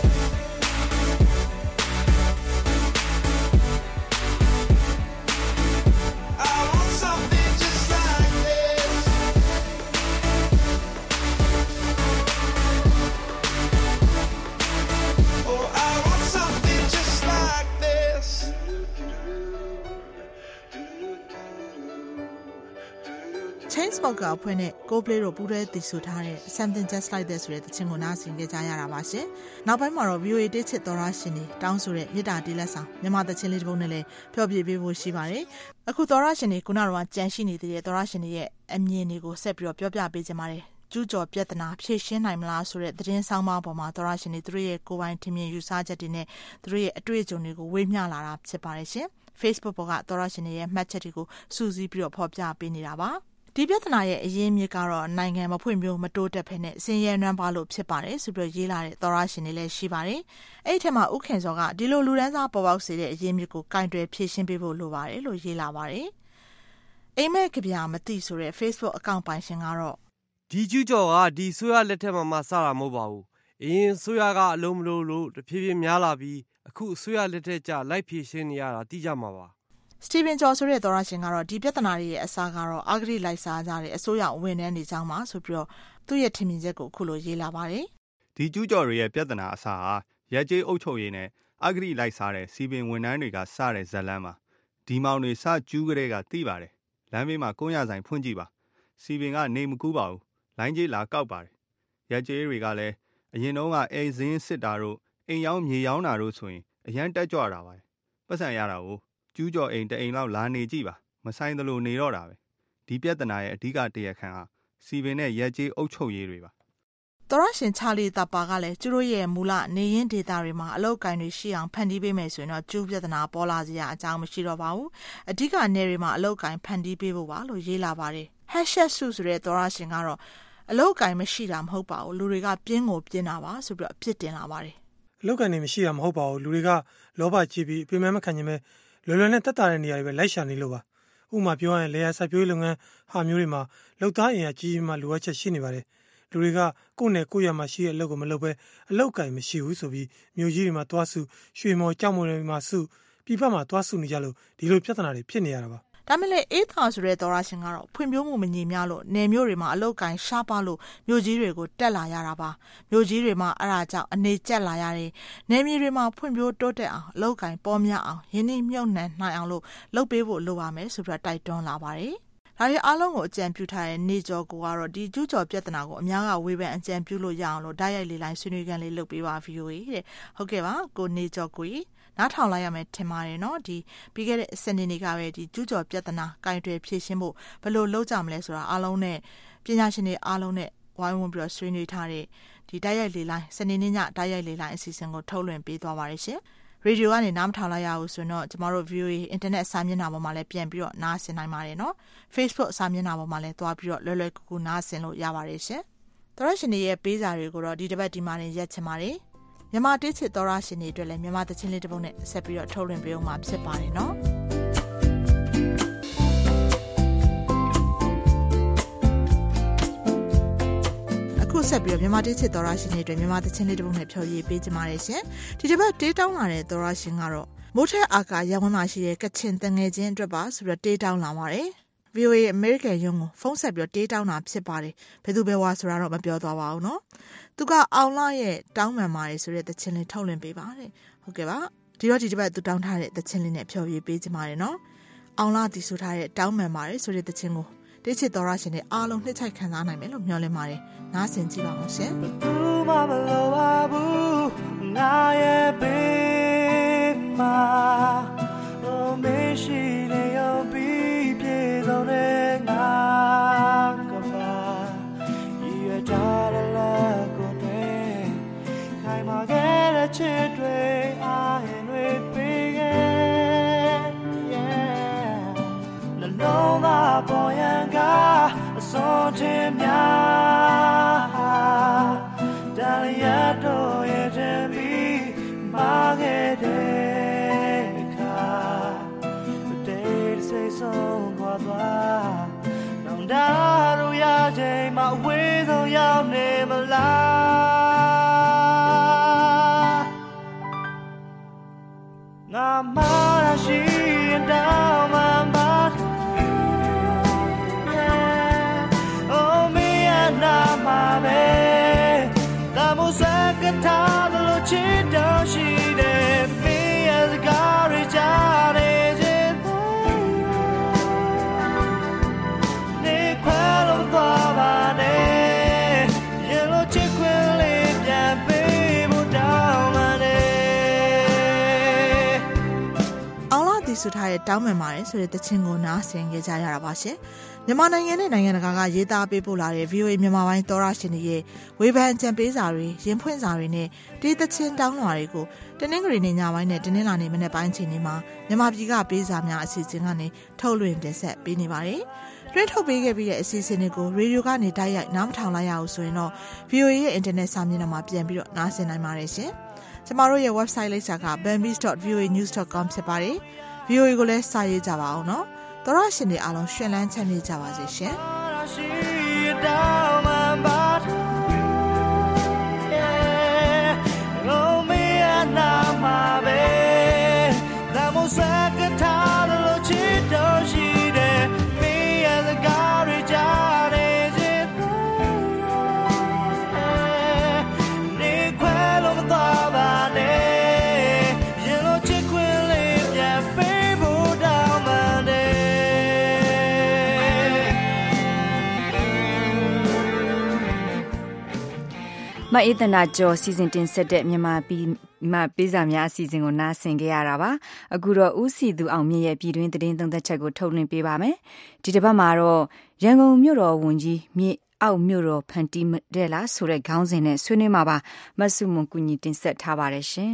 I want something just like this. Oh, I want something just like this. Chainsmokers အဖွဲ့နဲ့ Coldplay တို့ပူးတွဲတည်ဆူထားတဲ့ Something Just Like That ဆိုတဲ့သချင်းကိုနားဆင်ကြရတာပါရှင်။နောက်ပိုင်းမှာတော့ VOA တိတ်ချစ်တော်ရရှင်တွေတောင်းဆိုတဲ့မြစ်တာတီးလက်ဆောင်မြန်မာသချင်းလေးတစ်ပုဒ်နဲ့လည်းဖျော်ဖြေပေးဖို့ရှိပါတယ်။အခုတော်ရရှင်တွေခုနကတော့ကြံရှိနေတဲ့တော်ရရှင်တွေရဲ့အမြင်တွေကိုဆက်ပြီးတော့ပြောပြပေးကြပါမယ်။ကျူးကျော်ပြဿနာဖြေရှင်းနိုင်မလားဆိုတဲ့သတင်းဆောင်မပေါ်မှာတော်ရရှင်တွေသူတို့ရဲ့ကိုယ်ပိုင်ထင်မြင်ယူဆချက်တွေနဲ့သူတို့ရဲ့အတွေ့အကြုံတွေကိုဝေမျှလာတာဖြစ်ပါတယ်ရှင်။ Facebook ပေါ်ကတော်ရရှင်တွေရဲ့မှတ်ချက်တွေကိုစူးစီးပြီးတော့ဖော်ပြပေးနေတာပါ။ဒီပြဿနာရဲ့အရင်းမြစ်ကတော့နိုင်ငံမဖွံ့ဖြိုးမတိုးတက်ဖက်နဲ့ဆင်းရဲနွမ်းပါလို့ဖြစ်ပါတယ်ဆိုပြီးရေးလာတဲ့သောရရှင်တွေလည်းရှိပါတယ်။အဲ့ဒီထက်မှဥခင်စောကဒီလိုလူဒန်းစားပေါ်ပေါက်စေတဲ့အရင်းမြစ်ကိုကင်တွယ်ဖြည့်ရှင်းပေးဖို့လိုပါတယ်လို့ရေးလာပါတယ်။အိမ်မက်ကဗျာမသိဆိုတဲ့ Facebook အကောင့်ပိုင်ရှင်ကတော့ဒီကျူးကျော်ကဒီဆိုရလက်ထက်မှာစတာမဟုတ်ပါဘူး။အရင်ဆိုရကအလုံးမလို့တဖြည်းဖြည်းများလာပြီးအခုဆိုရလက်ထက်ကျလိုက်ဖြည့်ရှင်းနေရတာသိကြမှာပါ။စတီဗင်ကျော်ဆိုတဲ့သောရရှင်ကတော့ဒီပြဿနာတွေရဲ့အစားကတော့အာဂရိလိုက်စားကြတဲ့အစိုးရဝန်ထမ်းတွေကြောင့်ပါဆိုပြီးတော့သူ့ရဲ့ထင်မြင်ချက်ကိုအခုလိုရေးလာပါတယ်။ဒီကျူးကျော်တွေရဲ့ပြဿနာအစားဟာရက်ကျေးအုပ်ချုပ်ရေးနဲ့အဂရိလိုက်စားတဲ့စီပင်ဝန်ထမ်းတွေကစတဲ့ဇက်လန်းမှာဒီမောင်တွေစကျူးကလေးကသိပါတယ်လမ်းဘေးမှာကုန်းရဆိုင်ဖွင့်ကြည့်ပါစီပင်ကနေမကူးပါဘူးလိုင်းကြီးလာကောက်ပါတယ်ရက်ကျေးတွေကလည်းအရင်တော့ကအိမ်စင်းစစ်တာတို့အိမ်ရောင်းမြေရောင်းတာတို့ဆိုရင်အရန်တက်ကြွတာပါပတ်စံရတာကိုကျူးကျော်အိမ်တအိမ်လောက်လာနေကြည့်ပါမဆိုင်သလိုနေတော့တာပဲဒီပြဿနာရဲ့အဓိကတရားခံဟာစီပင်နဲ့ရက်ကျေးအုပ်ချုပ်ရေးတွေပါသောရရှင်ချာလီတာပါကလည်းသူတို့ရဲ့မူလနေရင်းဒေတာတွေမှာအလောက်ကိုင်းတွေရှိအောင်ဖန်တီးပေးမယ်ဆိုရင်တော့ကျူးပြဿနာပေါ်လာစရာအကြောင်းမရှိတော့ပါဘူးအဓိကနေတွေမှာအလောက်ကိုင်းဖန်တီးပေးဖို့ပါလို့ရေးလာပါတယ်#စုဆိုတဲ့သောရရှင်ကတော့အလောက်ကိုင်းမရှိတာမဟုတ်ပါဘူးလူတွေကပြင်းကိုပြင်းတာပါဆိုပြီးတော့အဖြစ်တင်လာပါတယ်အလောက်ကိုင်းနေမရှိတာမဟုတ်ပါဘူးလူတွေကလောဘကြီးပြီးအပြင်းမဲ့မခံခြင်းပဲလွယ်လွယ်နဲ့တက်တာတဲ့နေရာတွေပဲလိုက်ရှာနေလို့ပါဥပမာပြောရရင်လေယာစိုက်ပျိုးရေးလုပ်ငန်းဟာမျိုးတွေမှာလောက်သားအင်အားကြီးမှလိုအပ်ချက်ရှိနေပါတယ်လူတွေကကိုယ့်နဲ့ကိုယ့်ရမှာရှိတဲ့အလုပ်ကိုမလုပ်ဘဲအလောက်ကိုင်မရှိဘူးဆိုပြီးမြို့ကြီးတွေမှာတွားစုရွှေမော်ကြောက်မော်တွေမှာစုပြပမှာတွားစုနေကြလို့ဒီလိုပြဿနာတွေဖြစ်နေရတာပါဒါမဲ့လေအေးသာဆိုတဲ့သောရရှင်ကတော့ဖွံ့ဖြိုးမှုမညီမျှလို့နယ်မြို့တွေမှာအလောက်ကိုင်ရှားပါလို့မြို့ကြီးတွေကိုတက်လာရတာပါမြို့ကြီးတွေမှာအဲ့ဒါကြောင့်အနေကျက်လာရတယ်နယ်မြေတွေမှာဖွံ့ဖြိုးတိုးတက်အောင်အလောက်ကိုင်ပေါ်များအောင်ရင်းနှီးမြှုပ်နှံနိုင်အောင်လို့လုပ်ပေးဖို့လိုပါမယ်ဆိုပြီးတိုက်တွန်းလာပါတယ်ဒါရီအားလုံးကိုအကြံပြုထားတဲ့နေကျော်ကိုကတော့ဒီကျူးကျော်ပြဿနာကိုအများကဝေဖန်အကြံပြုလို့ရအောင်လို့ဓာတ်ရိုက်လေးလိုက်ဆွေးနွေးခန်းလေးလုပ်ပေးပါ VOA တဲ့ဟုတ်ကဲ့ပါကိုနေကျော်ကိုကြီးနားထောင်လိုက်ရမယ်ထင်ပါတယ်နော်ဒီပြီးခဲ့တဲ့စနေနေ့ကပဲဒီကျူးကျော်ပြဿနာကင်တွယ်ဖြေရှင်းဖို့ဘယ်လိုလုပ်ကြမလဲဆိုတာအားလုံးနဲ့ပညာရှင်တွေအားလုံးနဲ့ဝိုင်းဝန်းပြီးတော့ဆွေးနွေးထားတဲ့ဒီဓာတ်ရိုက်လေးလိုက်စနေနေ့ညဓာတ်ရိုက်လေးလိုက်အစီအစဉ်ကိုထုတ်လွှင့်ပေးသွားပါရရှင်ရေဒီယိုကနေနားမထောင်လိုက်ရဘူးဆိုတော့ကျမတို့ VOA အင်တာနက်စာမျက်နှာပေါ်မှာလည်းပြန်ပြီးတော့နားဆင်နိုင်ပါတယ်နော် Facebook စာမျက်နှာပေါ်မှာလည်းတွားပြီးတော့လွယ်လွယ်ကူကူနားဆင်လို့ရပါတယ်ရှင်သောရရှင်တွေရဲ့ပေးစာတွေကိုတော့ဒီတစ်ပတ်ဒီမှာနေရက်ချင်ပါတယ်မြန်မာတေးချစ်သောရရှင်တွေအတွက်လည်းမြန်မာသချင်းလေးတစ်ပုဒ်နဲ့ဆက်ပြီးတော့ထုတ်လွှင့်ပေးအောင်မှာဖြစ်ပါတယ်နော်အခုဆက်ပြီးတော့မြန်မာတေးချစ်သောရရှင်တွေအတွက်မြန်မာသချင်းလေးတစ်ပုဒ်နဲ့ဖြော်ရည်ပေးကြပါရရှင်ဒီတစ်ပတ်တေးတောင်းလာတဲ့သောရရှင်ကတော့မိုးထဲအာကာရဝန်းမှာရှိတဲ့ကချင်တငယ်ချင်းအတွက်ပါဆိုပြီးတော့တေးတောင်းလာပါတယ် VOA American ရုံးကိုဖုန်းဆက်ပြီးတော့တေးတောင်းတာဖြစ်ပါတယ်ဘယ်သူပဲဝါဆိုတာတော့မပြောသွားပါဘူးနော်သူကအောင်လာရဲ့တောင်းပန်ပါတယ်ဆိုတဲ့သချင်းလေးထုတ်လွှင့်ပေးပါတယ်ဟုတ်ကဲ့ပါဒီတော့ဒီတစ်ပတ်သူတောင်းထားတဲ့သချင်းလေးနဲ့ဖြော်ပြပေးကြပါရနော်အောင်လာတီဆိုထားတဲ့တောင်းပန်ပါတယ်ဆိုတဲ့သချင်းကိုတေးချစ်သောရရှင်တွေအားလုံးနှစ်ချိုက်ခံစားနိုင်မယ်လို့မျှော်လင့်ပါတယ်နားဆင်ကြည့်ပါအောင်ရှင်ဘူးမမလိုပါဘူးငါရဲ့ဘေးမှာမရှိနေအောင်ပြီးပြေတော့တဲ့ငါကပါရထားတဲ့လက်ကိုတဲ့ခိုင်မာခဲ့တဲ့ချစ်တွေအားရင်တွေပေးခဲ့နှလုံးသားပေါ်ရန်ကအစွန်ချင်းများဒါလျက်တော့ရဲ့တဲ့ပြီးမာခဲ့တဲ့အခါတဲ့စိတ်ဆုံးသွားနောင်တရရချိန်မှာအဝေးဆုံးရောက်နေမလားငါမာရှိရင်တောင်းမှမထားလို့ချစ်တော်ရှိတယ်မင်းရဲ့စကားတွေကြားနေခြင်းနေခွဲလို့သွားပါနဲ့ရင်လို့ချစ်ခွင့်လေးပြန်ပေးဖို့တောင်းပါနဲ့အောင်လာတီဆိုထားတဲ့တောင်းပန်ပါတယ်ဆိုတဲ့သချင်းကိုနားဆင်ကြကြရတာပါရှင်မြန်မာနိုင်ငံနဲ့နိုင်ငံတကာကရေးသားပေးပို့လာတဲ့ VOA မြန်မာပိုင်းသောရရှင်တွေရဲ့ဝေဖန်အကြံပေးစာတွေရင်ဖွင့်စာတွေနဲ့ဒီသချင်းတောင်းလာတွေကိုတနင်္ဂနွေနေ့ညပိုင်းနဲ့တနင်္လာနေ့မနက်ပိုင်းချိန်တွေမှာမြန်မာပြည်ကပေးစာများအစီအစဉ်ကနေထုတ်လွှင့်တင်ဆက်ပေးနေပါတယ်။တွင်းထုတ်ပေးခဲ့ပြီးတဲ့အစီအစဉ်တွေကိုရေဒီယိုကနေတိုက်ရိုက်နားမထောင်လိုက်ရအောင်ဆိုရင်တော့ VOA ရဲ့အင်တာနက်စာမျက်နှာမှာပြန်ပြီးတော့နားဆင်နိုင်ပါတယ်ရှင်။ကျမတို့ရဲ့ website လိပ်စာက bambis.voanews.com ဖြစ်ပါတယ်။ VOA ကိုလည်းစာရေးကြပါအောင်နော်။သောရရှင်တွေအားလုံးရှင်လန်းချမ်းမြေ့ကြပါစေရှင်။မအေးသနာကျော်စီစဉ်တင်ဆက်တဲ့မြန်မာပြည်မှာပေးစာများအစီအစဉ်ကိုနားဆင်ကြရတာပါအခုတော့ဦးစီသူအောင်မြင့်ရဲ့ပြည်တွင်းသတင်းသုံးသပ်ချက်ကိုထုတ်လွှင့်ပေးပါမယ်ဒီတစ်ပတ်မှာတော့ရန်ကုန်မြို့တော်ဝန်ကြီးမြေအောက်မြို့တော်ဖန်တီးတဲ့လားဆိုတဲ့ခေါင်းစဉ်နဲ့ဆွေးနွေးမှာပါမဆုမွန်ကူညီတင်ဆက်ထားပါတယ်ရှင်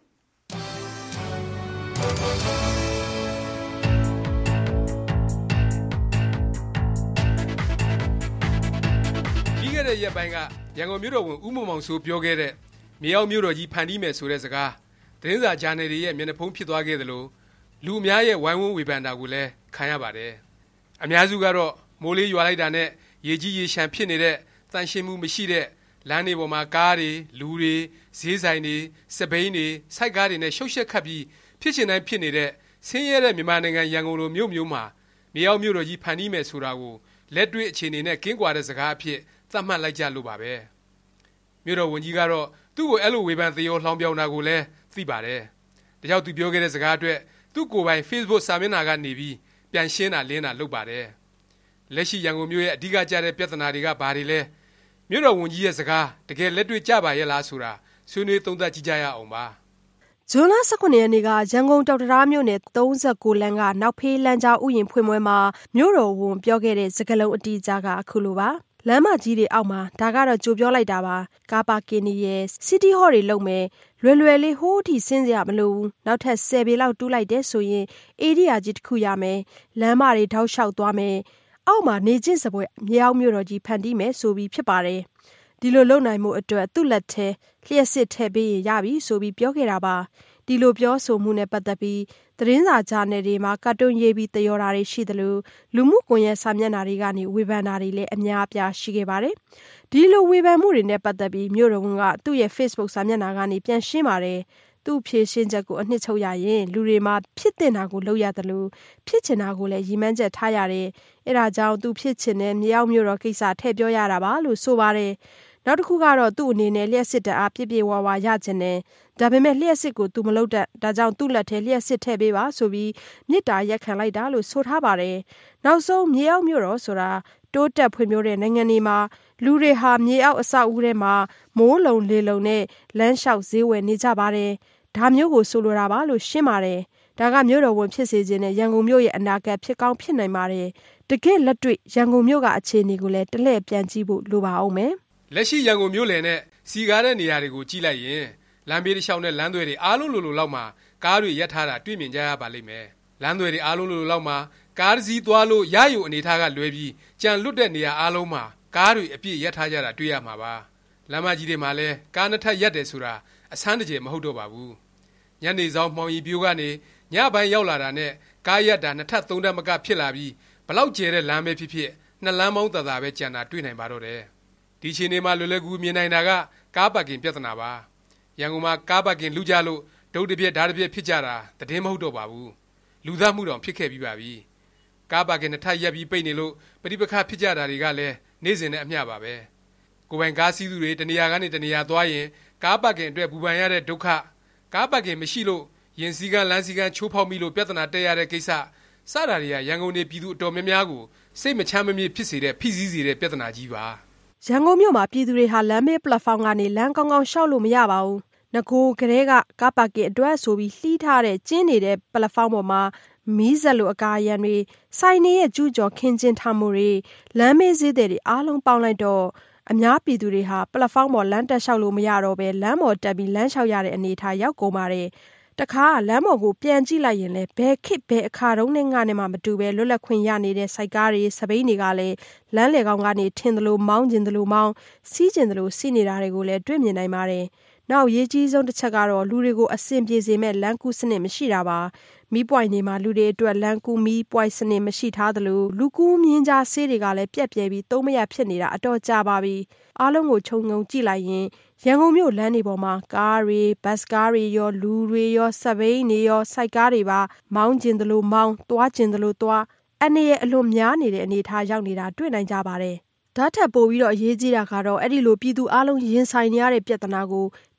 ပြီးခဲ့တဲ့ရက်ပိုင်းကရန်ကုန်မြို့တော်ဝန်ဦးမောင်မောင်စိုးပြောခဲ့တဲ့မြေအောက်မြို့တော်ကြီးဖန်တီးမယ်ဆိုတဲ့စကားသတင်းစာဂျာနယ်တွေရဲ့မျက်နှာဖုံးဖြစ်သွားခဲ့သလိုလူအများရဲ့ဝိုင်းဝန်းဝေဖန်တာကိုလည်းခံရပါတယ်အများစုကတော့မိုးလေးရွာလိုက်တာနဲ့ရေကြီးရေရှမ်းဖြစ်နေတဲ့တန်ရှင်းမှုမရှိတဲ့လမ်းတွေပေါ်မှာကားတွေလူတွေဈေးဆိုင်တွေစပိန်တွေစိုက်ကားတွေနဲ့ရှုပ်ရှက်ခတ်ပြီးဖြစ်ချင်တိုင်းဖြစ်နေတဲ့ဆင်းရဲတဲ့မြန်မာနိုင်ငံရန်ကုန်လိုမြို့မျိုးမှာမြေအောက်မြို့တော်ကြီးဖန်တီးမယ်ဆိုတာကိုလက်တွေ့အခြေအနေနဲ့ကင်းကွာတဲ့စကားအဖြစ်သတ်မှတ်လိုက်ကြလို့ပါပဲမြို့တော်ဝန်ကြီးကတော့သူ့ကိုအဲ့လိုဝေဖန်သရောလှောင်ပြောင်တာကိုလည်းသိပါတယ်ဒါကြောင့်သူပြောခဲ့တဲ့စကားအတွက်သူ့ကိုယ်ပိုင် Facebook စာမျက်နှာကနေပြီးပြန်ရှင်းတာလင်းတာလုပ်ပါတယ်လက်ရှိရန်ကုန်မြို့ရဲ့အဓိကကျတဲ့ပြဿနာတွေကဘာတွေလဲမြို့တော်ဝန်ကြီးရဲ့စကားတကယ်လက်တွေ့ကျပါရဲ့လားဆိုတာဆွေးနွေးသုံးသပ်ကြည့်ကြရအောင်ပါဇွန်လ 19 ရက်နေ့ကရန်ကုန်တောင်တံတားမြို့နယ်39လမ်းကနောက်ဖေးလမ်းကြားဥယျာဉ်ဖွင့်ပွဲမှာမြို့တော်ဝန်ပြောခဲ့တဲ့စကားလုံးအတိအကျကအခုလိုပါလမ်းမကြီးတွေအောက်မှာဒါကတော့ကြိုပြောလိုက်တာပါကားပါကင်နေရဲ့စီးတီးဟော့တွေလုံမယ်လွယ်လွယ်လေးဟိုးထိဆင်းစရာမလိုဘူးနောက်ထပ်10ပေလောက်တူးလိုက်တဲ့ဆိုရင်အေရီယာကြီးတစ်ခုရမယ်လမ်းမတွေထောက်လျှောက်သွားမယ်အောက်မှာနေကျင့်စပွဲမြေအောက်မြို့တော်ကြီးဖန်တီးမယ်ဆိုပြီးဖြစ်ပါတယ်ဒီလိုလုပ်နိုင်မှုအတွက်သူ့လက်ထဲလျှက်စစ်ထည့်ပေးရင်ရပြီဆိုပြီးပြောခဲ့တာပါဒီလိုပြောဆိုမှုနဲ့ပတ်သက်ပြီးသတင်းစာဂျာနယ်တွေမှာကာတွန်းရေးပြီးသရော်တာတွေရှိသလိုလူမှုကွန်ရက်စာမျက်နှာတွေကနေဝေဖန်တာတွေလည်းအများအပြားရှိခဲ့ပါတယ်ဒီလိုဝေဖန်မှုတွေနဲ့ပတ်သက်ပြီးမြို့တော်ဝန်ကသူ့ရဲ့ Facebook စာမျက်နှာကနေပြန်ရှင်းပါတယ်သူ့ဖြေရှင်းချက်ကိုအနှစ်ချုပ်ရရင်လူတွေမှာဖြစ်တင်တာကိုလုပ်ရသလိုဖြစ်ချင်တာကိုလည်းရည်မှန်းချက်ထားရတယ်အဲဒါကြောင့်သူဖြစ်ချင်တဲ့မြေအောက်မြို့တော်ကိစ္စထည့်ပြောရတာပါလို့ဆိုပါတယ်နောက်တစ်ခုကတော့သူ့အနေနဲ့လျှက်စစ်တအားပြည့်ပြည့်ဝဝရချင်တယ်ဒါပေမဲ့လျှက်စစ်ကိုသူမလုပ်တတ်ဒါကြောင့်သူ့လက်ထဲလျှက်စစ်ထည့်ပေးပါဆိုပြီးမြစ်တာရက်ခံလိုက်တာလို့ဆိုထားပါတယ်နောက်ဆုံးမြေအောက်မြို့တော်ဆိုတာတိုးတက်ဖွံ့ဖြိုးတဲ့နိုင်ငံတွေမှာလူတွေဟာမြေအောက်အဆောက်အဦထဲမှာမိုးလုံလေလုံနဲ့လမ်းလျှောက်ဈေးဝယ်နေကြပါတယ်ဒါမျိုးကိုဆိုလိုတာပါလို့ရှင်းပါတယ်ဒါကမြို့တော်ဝန်ဖြစ်စေခြင်းနဲ့ရန်ကုန်မြို့ရဲ့အနာဂတ်ဖြစ်ကောင်းဖြစ်နိုင်ပါတယ်တကယ်လက်တွေ့ရန်ကုန်မြို့ကအခြေအနေကိုလည်းတလှည့်ပြန်ကြည့်ဖို့လိုပါအောင်မယ်လက်ရှိရန်ကုန်မြို့လယ်နဲ့စီကားတဲ့နေရာတွေကိုကြည့်လိုက်ရင်လမ်းဘေးတစ်လျှောက်နဲ့လမ်းသွယ်တွေအားလုံးလိုလိုလောက်မှာကားတွေရပ်ထားတာတွေ့မြင်ကြရပါလိမ့်မယ်လမ်းသွယ်တွေအားလုံးလိုလိုလောက်မှာကားတစ်စီးသွားလို့ရယူအနေထားကလွဲပြီးကြံလွတ်တဲ့နေရာအားလုံးမှာကားတွေအပြည့်ရပ်ထားကြတာတွေ့ရမှာပါလမ်းမကြီးတွေမှာလည်းကားနှစ်ထပ်ရပ်တယ်ဆိုတာအဆန်းတကြယ်မဟုတ်တော့ပါဘူးညနေဆောင်မှောင်ရီပြိုးကနေညပိုင်းရောက်လာတာနဲ့ကားရပ်တာနှစ်ထပ်သုံးထပ်မကဖြစ်လာပြီးဘလောက်ကျဲတဲ့လမ်းပဲဖြစ်ဖြစ်နှစ်လမ်းမောင်းသာပဲကြံတာတွေ့နိုင်ပါတော့တယ်ဒီချိန်နေမှာလွယ်လွယ်ကူမြင်နိုင်တာကကားပါကင်ပြဿနာပါရန်ကုန်မှာကားပါကင်လူကြလို့ဒုတ်တစ်ပြက်ဓာတ်တစ်ပြက်ဖြစ်ကြတာတည်င်းမဟုတ်တော့ပါဘူးလူသားမှုတောင်ဖြစ်ခဲ့ပြီးပါပြီကားပါကင်နှစ်ထပ်ရပ်ပြီးပိတ်နေလို့ပဋိပက္ခဖြစ်ကြတာတွေကလည်းနေ့စဉ်နဲ့အမျှပါပဲကိုယ်ပိုင်ကားစီးသူတွေတနေရာကနေတနေရာသွားရင်ကားပါကင်အတွက်ပူပန်ရတဲ့ဒုက္ခကားပါကင်မရှိလို့ရင်စည်းကမ်းလမ်းစည်းကမ်းချိုးဖောက်မိလို့ပြဿနာတက်ရတဲ့ကိစ္စစတာတွေကရန်ကုန်နေပြည်သူအတော်များများကိုစိတ်မချမ်းမမြေ့ဖြစ်စေတဲ့ဖိစီးစေတဲ့ပြဿနာကြီးပါရန်ကုန်မြို့မှာပြည်သူတွေဟာလမ်းမေးပလက်ဖောင်းကနေလမ်းကောင်းကောင်းရှောက်လို့မရပါဘူး။ငကိုကလေးကကားပါကင်အတွက်ဆိုပြီးလှီးထားတဲ့ကျင်းနေတဲ့ပလက်ဖောင်းပေါ်မှာမီးစက်လိုအကာအရံတွေစိုင်းနေရဲ့ကျူးကျော်ခင်းကျင်းထားမှုတွေလမ်းမေးဈေးတွေအားလုံးပေါင်းလိုက်တော့အများပြည်သူတွေဟာပလက်ဖောင်းပေါ်လမ်းတက်လျှောက်လို့မရတော့ပဲလမ်းပေါ်တက်ပြီးလမ်းလျှောက်ရတဲ့အနေအထားရောက်ကုန်ပါတယ်။တခါလမ်းပေါ်ကိုပြန်ကြည့်လိုက်ရင်လည်းဘယ်ခေတ်ဘယ်အခါတုန်းနဲ့ငါနဲ့မှမတူပဲလွတ်လပ်ခွင့်ရနေတဲ့စိုက်ကားတွေစပိန်တွေကလည်းလမ်းလေကောင်ကနေထင်သလိုမောင်းကျင်သလိုမောင်းစီးကျင်သလိုစီးနေတာတွေကိုလည်းတွေ့မြင်နိုင်ပါတယ်။နောက်ရေးကြီးဆုံးတစ်ချက်ကတော့လူတွေကိုအဆင်ပြေစေမဲ့လမ်းကူးစနစ်မရှိတာပါ။မီးပွိုင်တွေမှာလူတွေအတွက်လမ်းကူးမီးပွိုင်စနစ်မရှိထားသလိုလူကူးမြင်းကြားဆေးတွေကလည်းပြက်ပြဲပြီးသုံးမရဖြစ်နေတာအတော်ကြာပါပြီ။အားလုံးကိုခြုံငုံကြည့်လိုက်ရင်ရန်ကုန်မြို့လမ်းတွေပေါ်မှာကားတွေဘတ်စ်ကားတွေရောလူတွေရောစပိန်တွေရောစိုက်ကားတွေပါမောင်းကျင်သလိုမောင်းသွားကျင်သလိုသွားအနေရဲ့အလွန်များနေတဲ့အနေအထားရောက်နေတာတွေ့နိုင်ကြပါတယ်။ဓာတ်ထက်ပိုပြီးတော့အရေးကြီးတာကတော့အဲ့ဒီလိုပြည်သူအလုံးရင်ဆိုင်နေရတဲ့ပြဿနာကိုတိ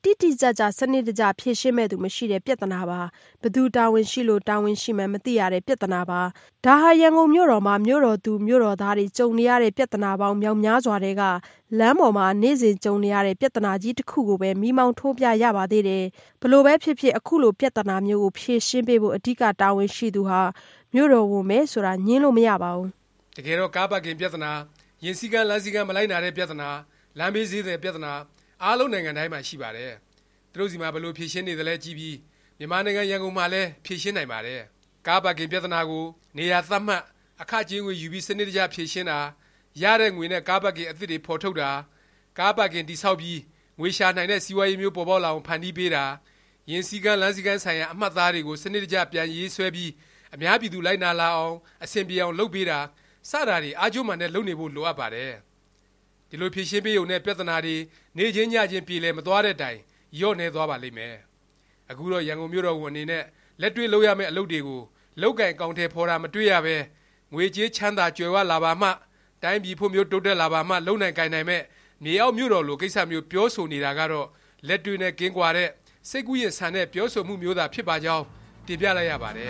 တိတိကျကျစနစ်တကျဖြေရှင်းမဲ့သူမရှိတဲ့ပြဿနာပါဘသူတာဝန်ရှိလို့တာဝန်ရှိမှမသိရတဲ့ပြဿနာပါဒါဟာရန်ကုန်မြို့တော်မှာမြို့တော်သူမြို့တော်သားတွေကြုံနေရတဲ့ပြဿနာပေါင်းမြောက်များစွာတွေကလမ်းပေါ်မှာနေ့စဉ်ကြုံနေရတဲ့ပြဿနာကြီးတစ်ခုကိုပဲမိမောင်းထိုးပြရပါသေးတယ်ဘလို့ပဲဖြစ်ဖြစ်အခုလိုပြဿနာမျိုးကိုဖြေရှင်းပေးဖို့အဓိကတာဝန်ရှိသူဟာမြို့တော်ဝန်ပဲဆိုတာညင်းလို့မရပါဘူးတကယ်တော့ကားပါကင်ပြဿနာရင်စည်းကမ်းလမ်းစည်းကမ်းမလိုက်နာတဲ့ပြဿနာလမ်းဘေးဈေးတဲ့ပြဿနာအားလုံးနိုင်ငံတိုင်းမှာရှိပါတယ်သူတို့စီမှာဘယ်လိုဖြေရှင်းနေသလဲကြည့်ပြီးမြန်မာနိုင်ငံရန်ကုန်မှာလည်းဖြေရှင်းနိုင်ပါတယ်ကားပါကင်ပြဿနာကိုနေရာသတ်မှတ်အခကြေးငွေယူပြီးစနစ်တကျဖြေရှင်းတာရတဲ့ငွေနဲ့ကားပါကင်အသစ်တွေဖော်ထုတ်တာကားပါကင်တိဆောက်ပြီးငွေရှာနိုင်တဲ့စီးပွားရေးမျိုးပေါ်ပေါက်လာအောင်ဖန်တီးပေးတာရင်စည်းကမ်းလမ်းစည်းကမ်းဆိုင်ရာအမှတ်အသားတွေကိုစနစ်တကျပြန်ရေးဆွဲပြီးအများပြည်သူလိုက်နာလာအောင်အဆင်ပြေအောင်လုပ်ပေးတာစတာတွေအားကျိုးမှန်နဲ့လုပ်နေဖို့လိုအပ်ပါတယ်ဒီလိုဖြေရှင်းပေးရုံနဲ့ပြဿနာတွေနေချင်းညချင်းပြေလည်မသွားတဲ့တိုင်ရော့နေသွားပါလိမ့်မယ်အခုတော့ရန်ကုန်မြို့တော်ဝန်အနေနဲ့လက်တွေ့လုပ်ရမယ့်အလုပ်တွေကိုလောက်ကင်ကောင်ထဲဖော်တာမတွေ့ရပဲငွေကြေးချမ်းသာကြွယ်ဝလာပါမှတိုင်းပြည်ဖို့မျိုးတိုးတက်လာပါမှလုံနိုင်ကိုင်နိုင်မဲ့နေအောင်မြို့တော်လိုကိစ္စမျိုးပြောဆိုနေတာကတော့လက်တွေ့နဲ့ကင်းကွာတဲ့စိတ်ကူးရင်ဆန်တဲ့ပြောဆိုမှုမျိုးသာဖြစ်ပါကြောင်းတင်ပြလိုက်ရပါတယ်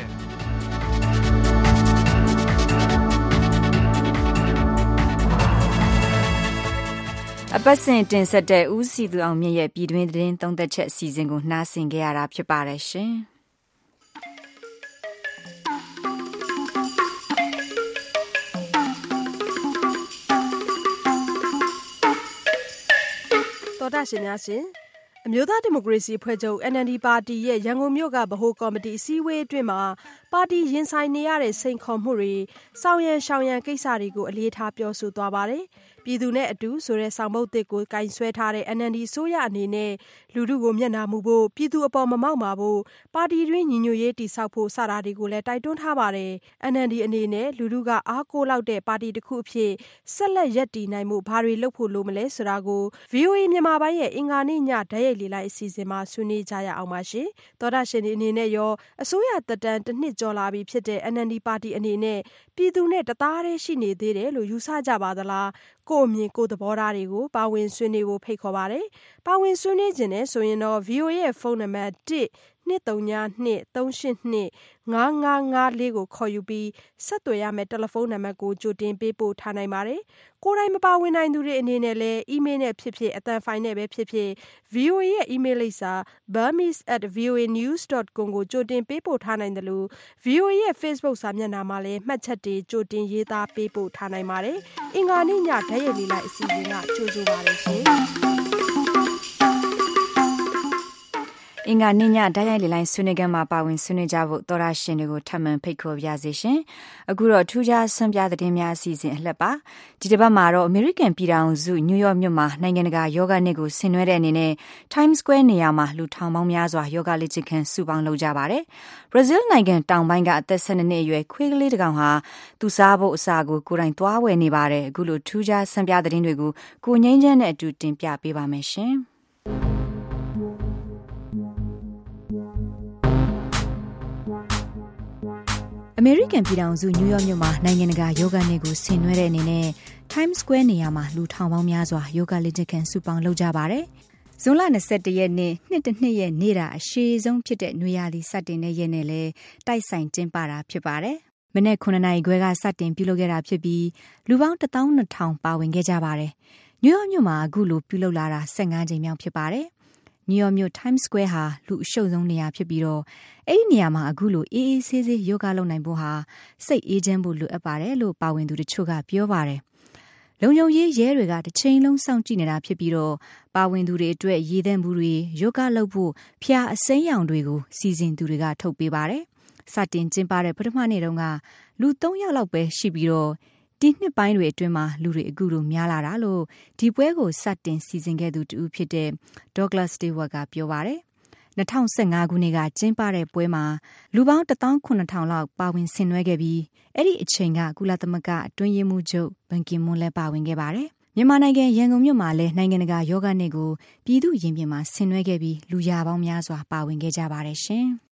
အပတ်စဉ်တင်ဆက်တဲ့ဦးစီသူအောင်မြင့်ရဲ့ပြည်တွင်းသတင်းသုံးသက်ချက်အစီအစဉ်ကိုနှားဆင်ခဲ့ရတာဖြစ်ပါတယ်ရှင်တော်တာရှင်များရှင်အမျိုးသားဒီမိုကရေစီအဖွဲ့ချုပ် NLD ပါတီရဲ့ရန်ကုန်မြို့ကဗဟိုကော်မတီအစည်းအဝေးအတွင်းမှာပါတီရင်ဆိုင်နေရတဲ့စိန်ခေါ်မှုတွေဆောင်ရန်ရှောင်ရန်ကိစ္စတွေကိုအလေးထားပြောဆိုသွားပါတယ်ပြည်သူနဲ့အတူဆိုတဲ့ဆောင်ပုဒ်သစ်ကိုကင်ဆွဲထားတဲ့ NLD အစိုးရအနေနဲ့လူထုကိုမျက်နှာမူဖို့ပြည်သူအပေါ်မမောက်ပါဘူးပါတီတွင်းညီညွတ်ရေးတည်ဆောက်ဖို့စတာတွေကိုလည်းတိုက်တွန်းထားပါတယ် NLD အနေနဲ့လူထုကအားကိုးလောက်တဲ့ပါတီတစ်ခုအဖြစ်ဆက်လက်ရပ်တည်နိုင်မှုဘာတွေလုပ်ဖို့လိုမလဲဆိုတာကို VOA မြန်မာပိုင်းရဲ့အင်္ဂါနေ့ညဓာတ်ရိုက်လေလိုက်အစီအစဉ်မှာဆွေးနွေးကြရအောင်ပါရှင်သောတာရှင်အနေနဲ့ရောအစိုးရသက်တမ်းတစ်နှစ်ကျော်လာပြီဖြစ်တဲ့ NLD ပါတီအနေနဲ့ပြည်သူနဲ့တသားတည်းရှိနေသေးတယ်လို့ယူဆကြပါသလားကိုအမြင်ကိုသဘောထားတွေကိုပါဝင်ဆွေးနွေးဖို့ဖိတ်ခေါ်ပါတယ်ပါဝင်ဆွေးနွေးခြင်းနဲ့ဆိုရင်တော့ VOA ရဲ့ဖုန်းနံပါတ်1-232-382-5554ကိုခေါ်ယူပြီးဆက်သွယ်ရမယ့်တယ်လီဖုန်းနံပါတ်ကိုကြိုတင်ပေးပို့ထားနိုင်ပါတယ်ကိုယ်တိုင်မပါဝင်နိုင်သူတွေအနေနဲ့လည်းအီးမေးလ်နဲ့ဖြစ်ဖြစ်အသံဖိုင်နဲ့ပဲဖြစ်ဖြစ် VOA ရဲ့အီးမေးလ်လိပ်စာ burmese@voanews.com ကိုကြိုတင်ပေးပို့ထားနိုင်တယ်လို့ VOA ရဲ့ Facebook စာမျက်နှာမှာလည်းမှတ်ချက်တွေကြိုတင်ရေးသားပေးပို့ထားနိုင်ပါတယ်အင်္ဂါနေ့ညဓာတ်ရိုက်လေးလိုက်အစီအစဉ်ကကြိုဆိုပါရစေအင်္ဂါနေ့ညဓာတ်ရိုက်လေလိုင်းဆွေးနွေးခန်းမှာပါဝင်ဆွေးနွေးကြဖို့သောရရှင်တွေကိုထပ်မံဖိတ်ခေါ်ပါရစေရှင်။အခုတော့ထူးခြားဆန်းပြသတင်းများအစီအစဉ်အလှည့်ပါ။ဒီတစ်ပတ်မှာတော့အမေရိကန်ပြည်ထောင်စုနယူးယောက်မြို့မှာနိုင်ငံတကာယောဂနေ့ကိုဆင်နွှဲတဲ့အနေနဲ့ Times Square နေရာမှာလူထောင်ပေါင်းများစွာယောဂလေ့ကျင့်ခန်းစုပေါင်းလုပ်ကြပါတယ်။ဘရာဇီးနိုင်ငံတောင်ပိုင်းကအသက်12နှစ်အရွယ်ခွေးကလေးတစ်ကောင်ဟာသူစားဖို့အစာကိုကိုယ်တိုင်သွားဝယ်နေပါတယ်။အခုလိုထူးခြားဆန်းပြသတင်းတွေကိုကိုငိမ့်ချမ်းနဲ့အတူတင်ပြပေးပါမယ်ရှင်။အမေရိကန်ပြည်ထောင်စုနယူးယောက်မြို့မှာနိုင်ငံတကာယောဂနေ့ကိုဆင်နွှဲတဲ့အနေနဲ့ Times Square နေရာမှာလူထောင်ပေါင်းများစွာယောဂလေ့ကျင့်ခန်းစုပေါင်းလုပ်ကြပါတယ်။ဇွန်လ21ရက်နေ့နှစ်တစ်နှစ်ရဲ့နေတာအရှည်ဆုံးဖြစ်တဲ့နွေရာသီစတင်တဲ့ရက်နဲ့လည်းတိုက်ဆိုင်ကျင်းပတာဖြစ်ပါတယ်။မနေ့9နာရီခွဲကစတင်ပြုလုပ်ခဲ့တာဖြစ်ပြီးလူပေါင်း12000ပါဝင်ခဲ့ကြပါတယ်။နယူးယောက်မြို့မှာအခုလိုပြုလုပ်လာတာ15ကြိမ်မြောက်ဖြစ်ပါတယ်။နယူးယောက်မြို့ Times Square ဟာလူအရှုပ်ဆုံးနေရာဖြစ်ပြီးတော့အဲ့ဒီနေရာမှာအခုလိုအေးအေးဆေးဆေးယောဂလုပ်နိုင်ဖို့ဟာစိတ်အေးချမ်းဖို့လိုအပ်ပါတယ်လို့ပါဝင်သူတချို့ကပြောပါတယ်။လုံခြုံရေးရဲတွေကတစ်ချိန်လုံးစောင့်ကြည့်နေတာဖြစ်ပြီးတော့ပါဝင်သူတွေအတွက်ရည်သန့်မှုတွေယောဂလုပ်ဖို့ဖျားအစိမ်းရောင်တွေကိုစီစဉ်သူတွေကထုတ်ပေးပါတယ်။စတင်ကျင်းပတဲ့ပထမနေ့တုန်းကလူ3ယောက်လောက်ပဲရှိပြီးတော့ဒီနှစ်ပိုင်းတွေအတွင်းမှာလူတွေအခုလိုများလာတာလို့ဒီပွဲကိုစတင်စီစဉ်ခဲ့သူတူဖြစ်တဲ့ Douglas Stewart ကပြောပါတယ်။2015ခုနှစ်ကကျင်းပတဲ့ပွဲမှာလူပေါင်း18000လောက်ပါဝင်ဆင်နွှဲခဲ့ပြီးအဲ့ဒီအချိန်ကကုလသမဂ္ဂအတွင်းရေးမှူးချုပ်ဘန်ကီမွန်းလည်းပါဝင်ခဲ့ပါတယ်။မြန်မာနိုင်ငံရန်ကုန်မြို့မှာလည်းနိုင်ငံတကာယောဂနေ့ကိုပြည်သူ့ရင်ပြင်မှာဆင်နွှဲခဲ့ပြီးလူရာပေါင်းများစွာပါဝင်ခဲ့ကြပါတယ်ရှင်။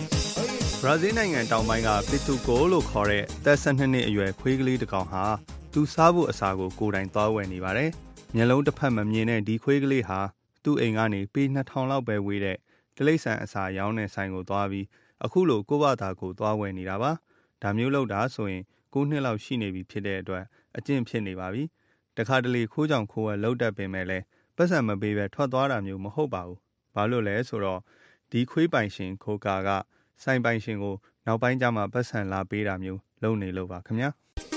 ဘရာဇီးနိုင်ငံတောင်ပိုင်းကပီတူကိုလို့ခေါ်တဲ့အသက်12နှစ်အရွယ်ခွေးကလေးတစ်ကောင်ဟာသူစားဖို့အစာကိုကိုယ်တိုင်သွားဝယ်နေပါတယ်။မျက်လုံးတစ်ဖက်မမြင်တဲ့ဒီခွေးကလေးဟာသူ့အိမ်ကနေပေ2000လောက်ပဲဝေးတဲ့တိရစ္ဆာန်အစာရောင်းတဲ့ဆိုင်ကိုသွားပြီးအခုလိုကိုယ့်ဘာသာကိုသွားဝယ်နေတာပါ။ဒါမျိုးလုပ်တာဆိုရင်9နှစ်လောက်ရှိနေပြီဖြစ်တဲ့အတွက်အကျင့်ဖြစ်နေပါပြီ။တခါတလေခိုးကြောင်ခိုးဝဲလှုပ်တတ်ပင်မဲ့လဲပတ်စံမပေးပဲထွက်သွားတာမျိုးမဟုတ်ပါဘူး။ဘာလို့လဲဆိုတော့ဒီခွေးပိုင်ရှင်ခိုကာကဆိုင်ပိုင်ရှင်ကိုနောက်ပိုင်းကျမှပတ်စံလာပေးတာမျိုးလုပ်နေလို့ပါခင်ဗျာ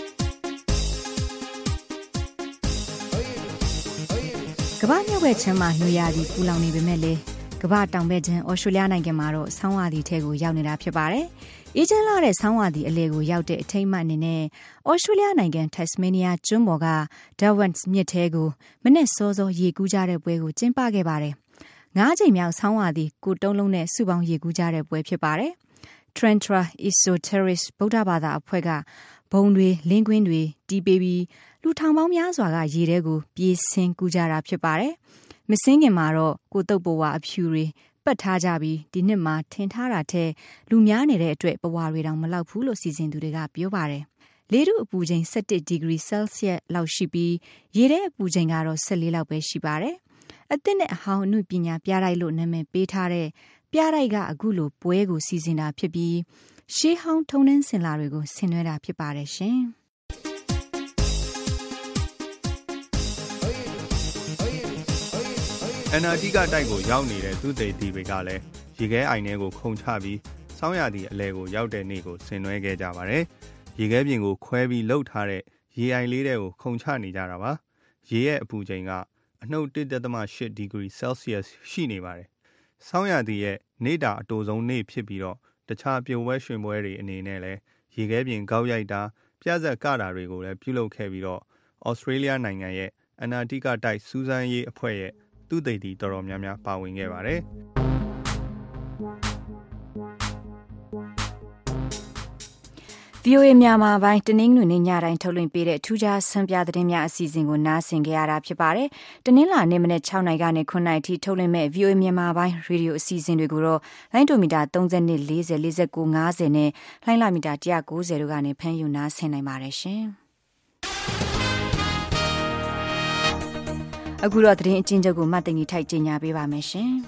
ကမ္ဘာမြောက်ဘက်ခြမ်းမှာနှွေရာသီပူလောင်နေပေမဲ့လေကမ္ဘာတောင်ဘက်ခြမ်းဩစတြေးလျနိုင်ငံမှာတော့ဆောင်းရာသီထဲကိုရောက်နေတာဖြစ်ပါတယ်။အေးချမ်းလာတဲ့ဆောင်းရာသီအလေကိုရောက်တဲ့အထိမ်းအမှတ်အနေနဲ့ဩစတြေးလျနိုင်ငံတက်စမေးနီးယားကျွန်းပေါ်က Darwins မြစ်ထဲကိုမနေ့စောစောရေကူးကြတဲ့ပွဲကိုကျင်းပခဲ့ပါတယ်။9ချိန်မြောက်ဆောင်းရာသီကိုတုံးလုံးနဲ့စုပေါင်းရေကူးကြတဲ့ပွဲဖြစ်ပါတယ်။ Trentra Esoterist ဗုဒ္ဓဘာသာအဖွဲ့ကဘုံတွေလင်းကွင်းတွေတီးပေးပြီးလူထောင်ပေါင်းများစွာကရေထဲကိုပြေးဆင်းကူးကြတာဖြစ်ပါတယ်။မစင်းခင်မှာတော့ကိုတုပ်ပဝါအဖြူတွေပတ်ထားကြပြီးဒီနှစ်မှာထင်ထားတာတဲ့လူများနေတဲ့အတွက်ပဝါတွေတောင်မလောက်ဘူးလို့စီစဉ်သူတွေကပြောပါတယ်။လေထုအပူချိန်17 degree Celsius လောက်ရှိပြီးရေထဲအပူချိန်ကတော့14လောက်ပဲရှိပါတယ်။အသစ်နဲ့အဟောင်းအမှုပညာပြတိုက်လို့နာမည်ပေးထားတဲ့ပြတိုက်ကအခုလိုပွဲကိုစီစဉ်တာဖြစ်ပြီးရှေးဟောင်းထုံးတမ်းစင်လာတွေကိုဆင်နွှဲတာဖြစ်ပါတယ်ရှင်။ Antarctica တိုက်ကိုရောက်နေတဲ့သူသိတီတွေကလည်းရေခဲအိုင်ထဲကိုခုန်ချပြီးဆောင်းရာသီအလဲကိုရောက်တဲ့နေ့ကိုဆင်နွှဲခဲ့ကြပါတယ်။ရေခဲပြင်ကိုခွဲပြီးလှုပ်ထားတဲ့ရေအိုင်လေးတွေကိုခုန်ချနေကြတာပါ။ရေရဲ့အပူချိန်ကအနှုတ် 1.8 degree Celsius ရှိနေပါတယ်။ဆောင်းရာသီရဲ့နေ့တာအတိုဆုံးနေ့ဖြစ်ပြီးတော့တခြားပျော်ပွဲရွှင်ပွဲတွေအနေနဲ့လည်းရေခဲပြင်ကောက်ရိုက်တာပြဇက်ကတာတွေကိုလည်းပြုလုပ်ခဲ့ပြီးတော့ Australia နိုင်ငံရဲ့ Antarctica တိုက်စူးစမ်းရေးအဖွဲ့ရဲ့သူသိတီတော်တော်များများပါဝင်ခဲ့ပါတယ်။ VOA မြန်မာပိုင်းတနင်္ဂနွေနေ့ညတိုင်းထုတ်လွှင့်ပေးတဲ့ထူးခြားဆန်းပြသတင်းများအစီအစဉ်ကိုနားဆင်ကြရတာဖြစ်ပါတယ်။တနင်္လာနေ့မနေ့6နာရီကနေ9နာရီထိထုတ်လွှင့်မဲ့ VOA မြန်မာပိုင်းရေဒီယိုအစီအစဉ်တွေကိုတော့လိုင်းဒိုမီတာ30 40 49 50နဲ့လိုင်းလာမီတာ190တို့ကနေဖမ်းယူနားဆင်နိုင်ပါတယ်ရှင်။အခုတော့သတင်းအချင်းချုပ်ကိုမှတ်တင်ကြီးထိုက်ကြေညာပေးပါမယ်ရှင်။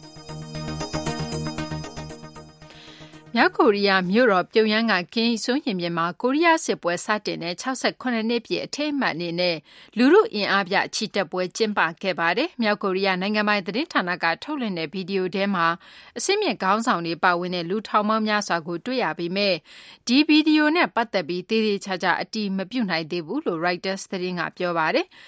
မြောက်ကိုရီးယားမြို့တော်ပြုံယမ်းကကင်းစွန်းရင်ပြင်မှာကိုရီးယားစစ်ပွဲစတင်တဲ့68နှစ်ပြည့်အထိမ်းအမှတ်အနေနဲ့လူထုအင်အားပြချီတက်ပွဲကျင်းပခဲ့ပါတယ်။မြောက်ကိုရီးယားနိုင်ငံပိုင်သတင်းဌာနကထုတ်လွှင့်တဲ့ဗီဒီယိုထဲမှာအစိမြင့်ခေါင်းဆောင်တွေပါဝင်တဲ့လူထောင်ပေါင်းများစွာကိုတွေ့ရပေမဲ့ဒီဗီဒီယိုနဲ့ပတ်သက်ပြီးသေးသေးချာချာအတိမပြုနိုင်သေးဘူးလို့ Reuters သတင်းကပြောပါတယ်။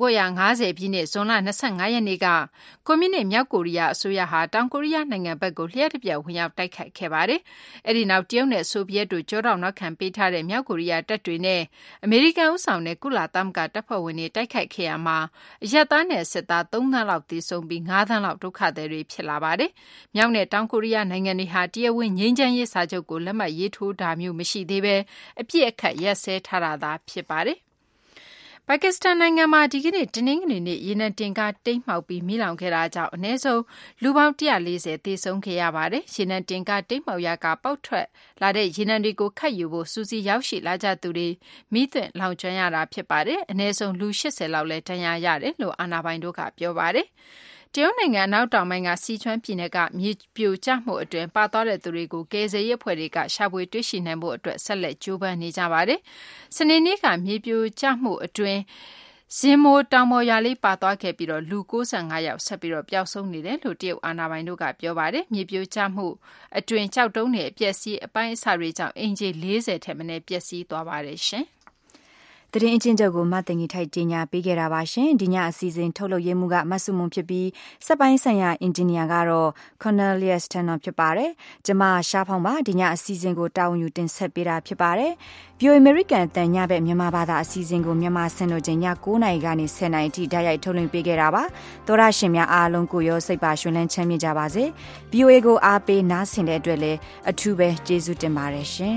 1950ပြည့်နှစ်ဇွန်လ25ရက်နေ့ကကွန်မြူနစ်မြောက်ကိုရီးယားအစိုးရဟာတောင်ကိုရီးယားနိုင်ငံဘက်ကိုလျှက်တပြက်ဝင်ရောက်တိုက်ခိုက်ခဲ့ပါတယ်။အဲဒီနောက်တရုတ်နဲ့ဆိုဗီယက်တို့ကြောတောင်နောက်ခံပေးထားတဲ့မြောက်ကိုရီးယားတပ်တွေနဲ့အမေရိကန်ဦးဆောင်တဲ့ကုလသမဂ္ဂတပ်ဖွဲ့ဝင်တွေတိုက်ခိုက်ခဲ့ရမှာအရက်သားနဲ့စစ်သား3သန်းလောက်သေဆုံးပြီး9သန်းလောက်ဒုက္ခသည်တွေဖြစ်လာပါတယ်။မြောက်နဲ့တောင်ကိုရီးယားနိုင်ငံတွေဟာတရားဝင်ငြိမ်းချမ်းရေးစာချုပ်ကိုလက်မှတ်ရေးထိုးတာမျိုးမရှိသေးဘဲအပြစ်အခတ်ရက်စဲထားတာသာဖြစ်ပါတယ်။ပါကစ္စတန်နိုင်ငံမှာဒီကနေ့တနင်္ဂနွေနေ့ရေနံတင်ကားတိမ်းမှောက်ပြီးမိလောင်ခဲ့တာကြောင့်အနည်းဆုံးလူပေါင်း140သေဆုံးခဲ့ရပါတယ်။ရေနံတင်ကားတိမ်းမှောက်ရာကပေါက်ထွက်လာတဲ့ရေနံတွေကိုခတ်ယူဖို့စူးစီးရောက်ရှိလာကြသူတွေမိသွင်းလောင်ကျွမ်းရတာဖြစ်ပါတယ်။အနည်းဆုံးလူ80လောက်လည်းဒဏ်ရာရတယ်လို့အာဏာပိုင်တို့ကပြောပါတယ်။တရုတ်နိုင်ငံအနောက်တောင်ပိုင်းကစီချွမ်းပြည်နယ်ကမြေပြိုကျမှုအတွင်းပါသွားတဲ့သူတွေကိုကယ်ဆယ်ရေးအဖွဲ့တွေကရှာဖွေတွေ့ရှိနိုင်ဖို့အတွက်ဆက်လက်ကြိုးပမ်းနေကြပါတယ်။စနေနေ့ကမြေပြိုကျမှုအတွင်းဇင်မိုတောင်ပေါ်ရွာလေးပါသွားခဲ့ပြီးတော့လူ95ယောက်ဆက်ပြီးတော့ပျောက်ဆုံးနေတယ်လို့တရုတ်အာဏာပိုင်တို့ကပြောပါတယ်။မြေပြိုကျမှုအတွင်းကြောက်တုံးနဲ့ပျက်စီးအပိုင်းအစတွေကြောင့်အင်ဂျီ40ထက်မနည်းပျက်စီးသွားပါတယ်ရှင်။သတင်းအချင်းချုပ်ကိုမတင်ကြီးထိုက်ကြေညာပေးခဲ့တာပါရှင်ဒီညအစီအစဉ်ထုတ်လုပ်ရေးမှုကမဆုမွန်ဖြစ်ပြီးစက်ပိုင်းဆိုင်ရာအင်ဂျင်နီယာကတော့ Cornelius Tanner ဖြစ်ပါတယ်ကျမရှားဖောင်းပါဒီညအစီအစဉ်ကိုတာဝန်ယူတင်ဆက်ပေးတာဖြစ်ပါတယ် VOA American တန်ညဘက်မြန်မာဘာသာအစီအစဉ်ကိုမြန်မာစံတော်ချိန်ည9:00နာရီကနေ10:00နာရီထိဓာတ်ရိုက်ထုတ်လွှင့်ပေးခဲ့တာပါသောရရှင်များအားလုံးကိုရောစိတ်ပါရှင်လန်းချမ်းမြေ့ကြပါစေ VOA ကိုအားပေးနားဆင်တဲ့အတွက်လည်းအထူးပဲကျေးဇူးတင်ပါတယ်ရှင်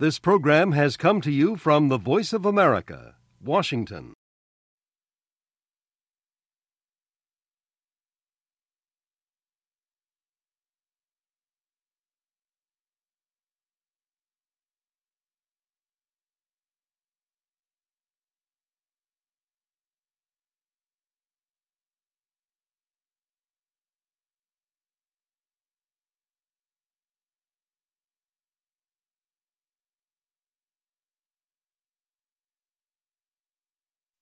This program has come to you from the Voice of America, Washington.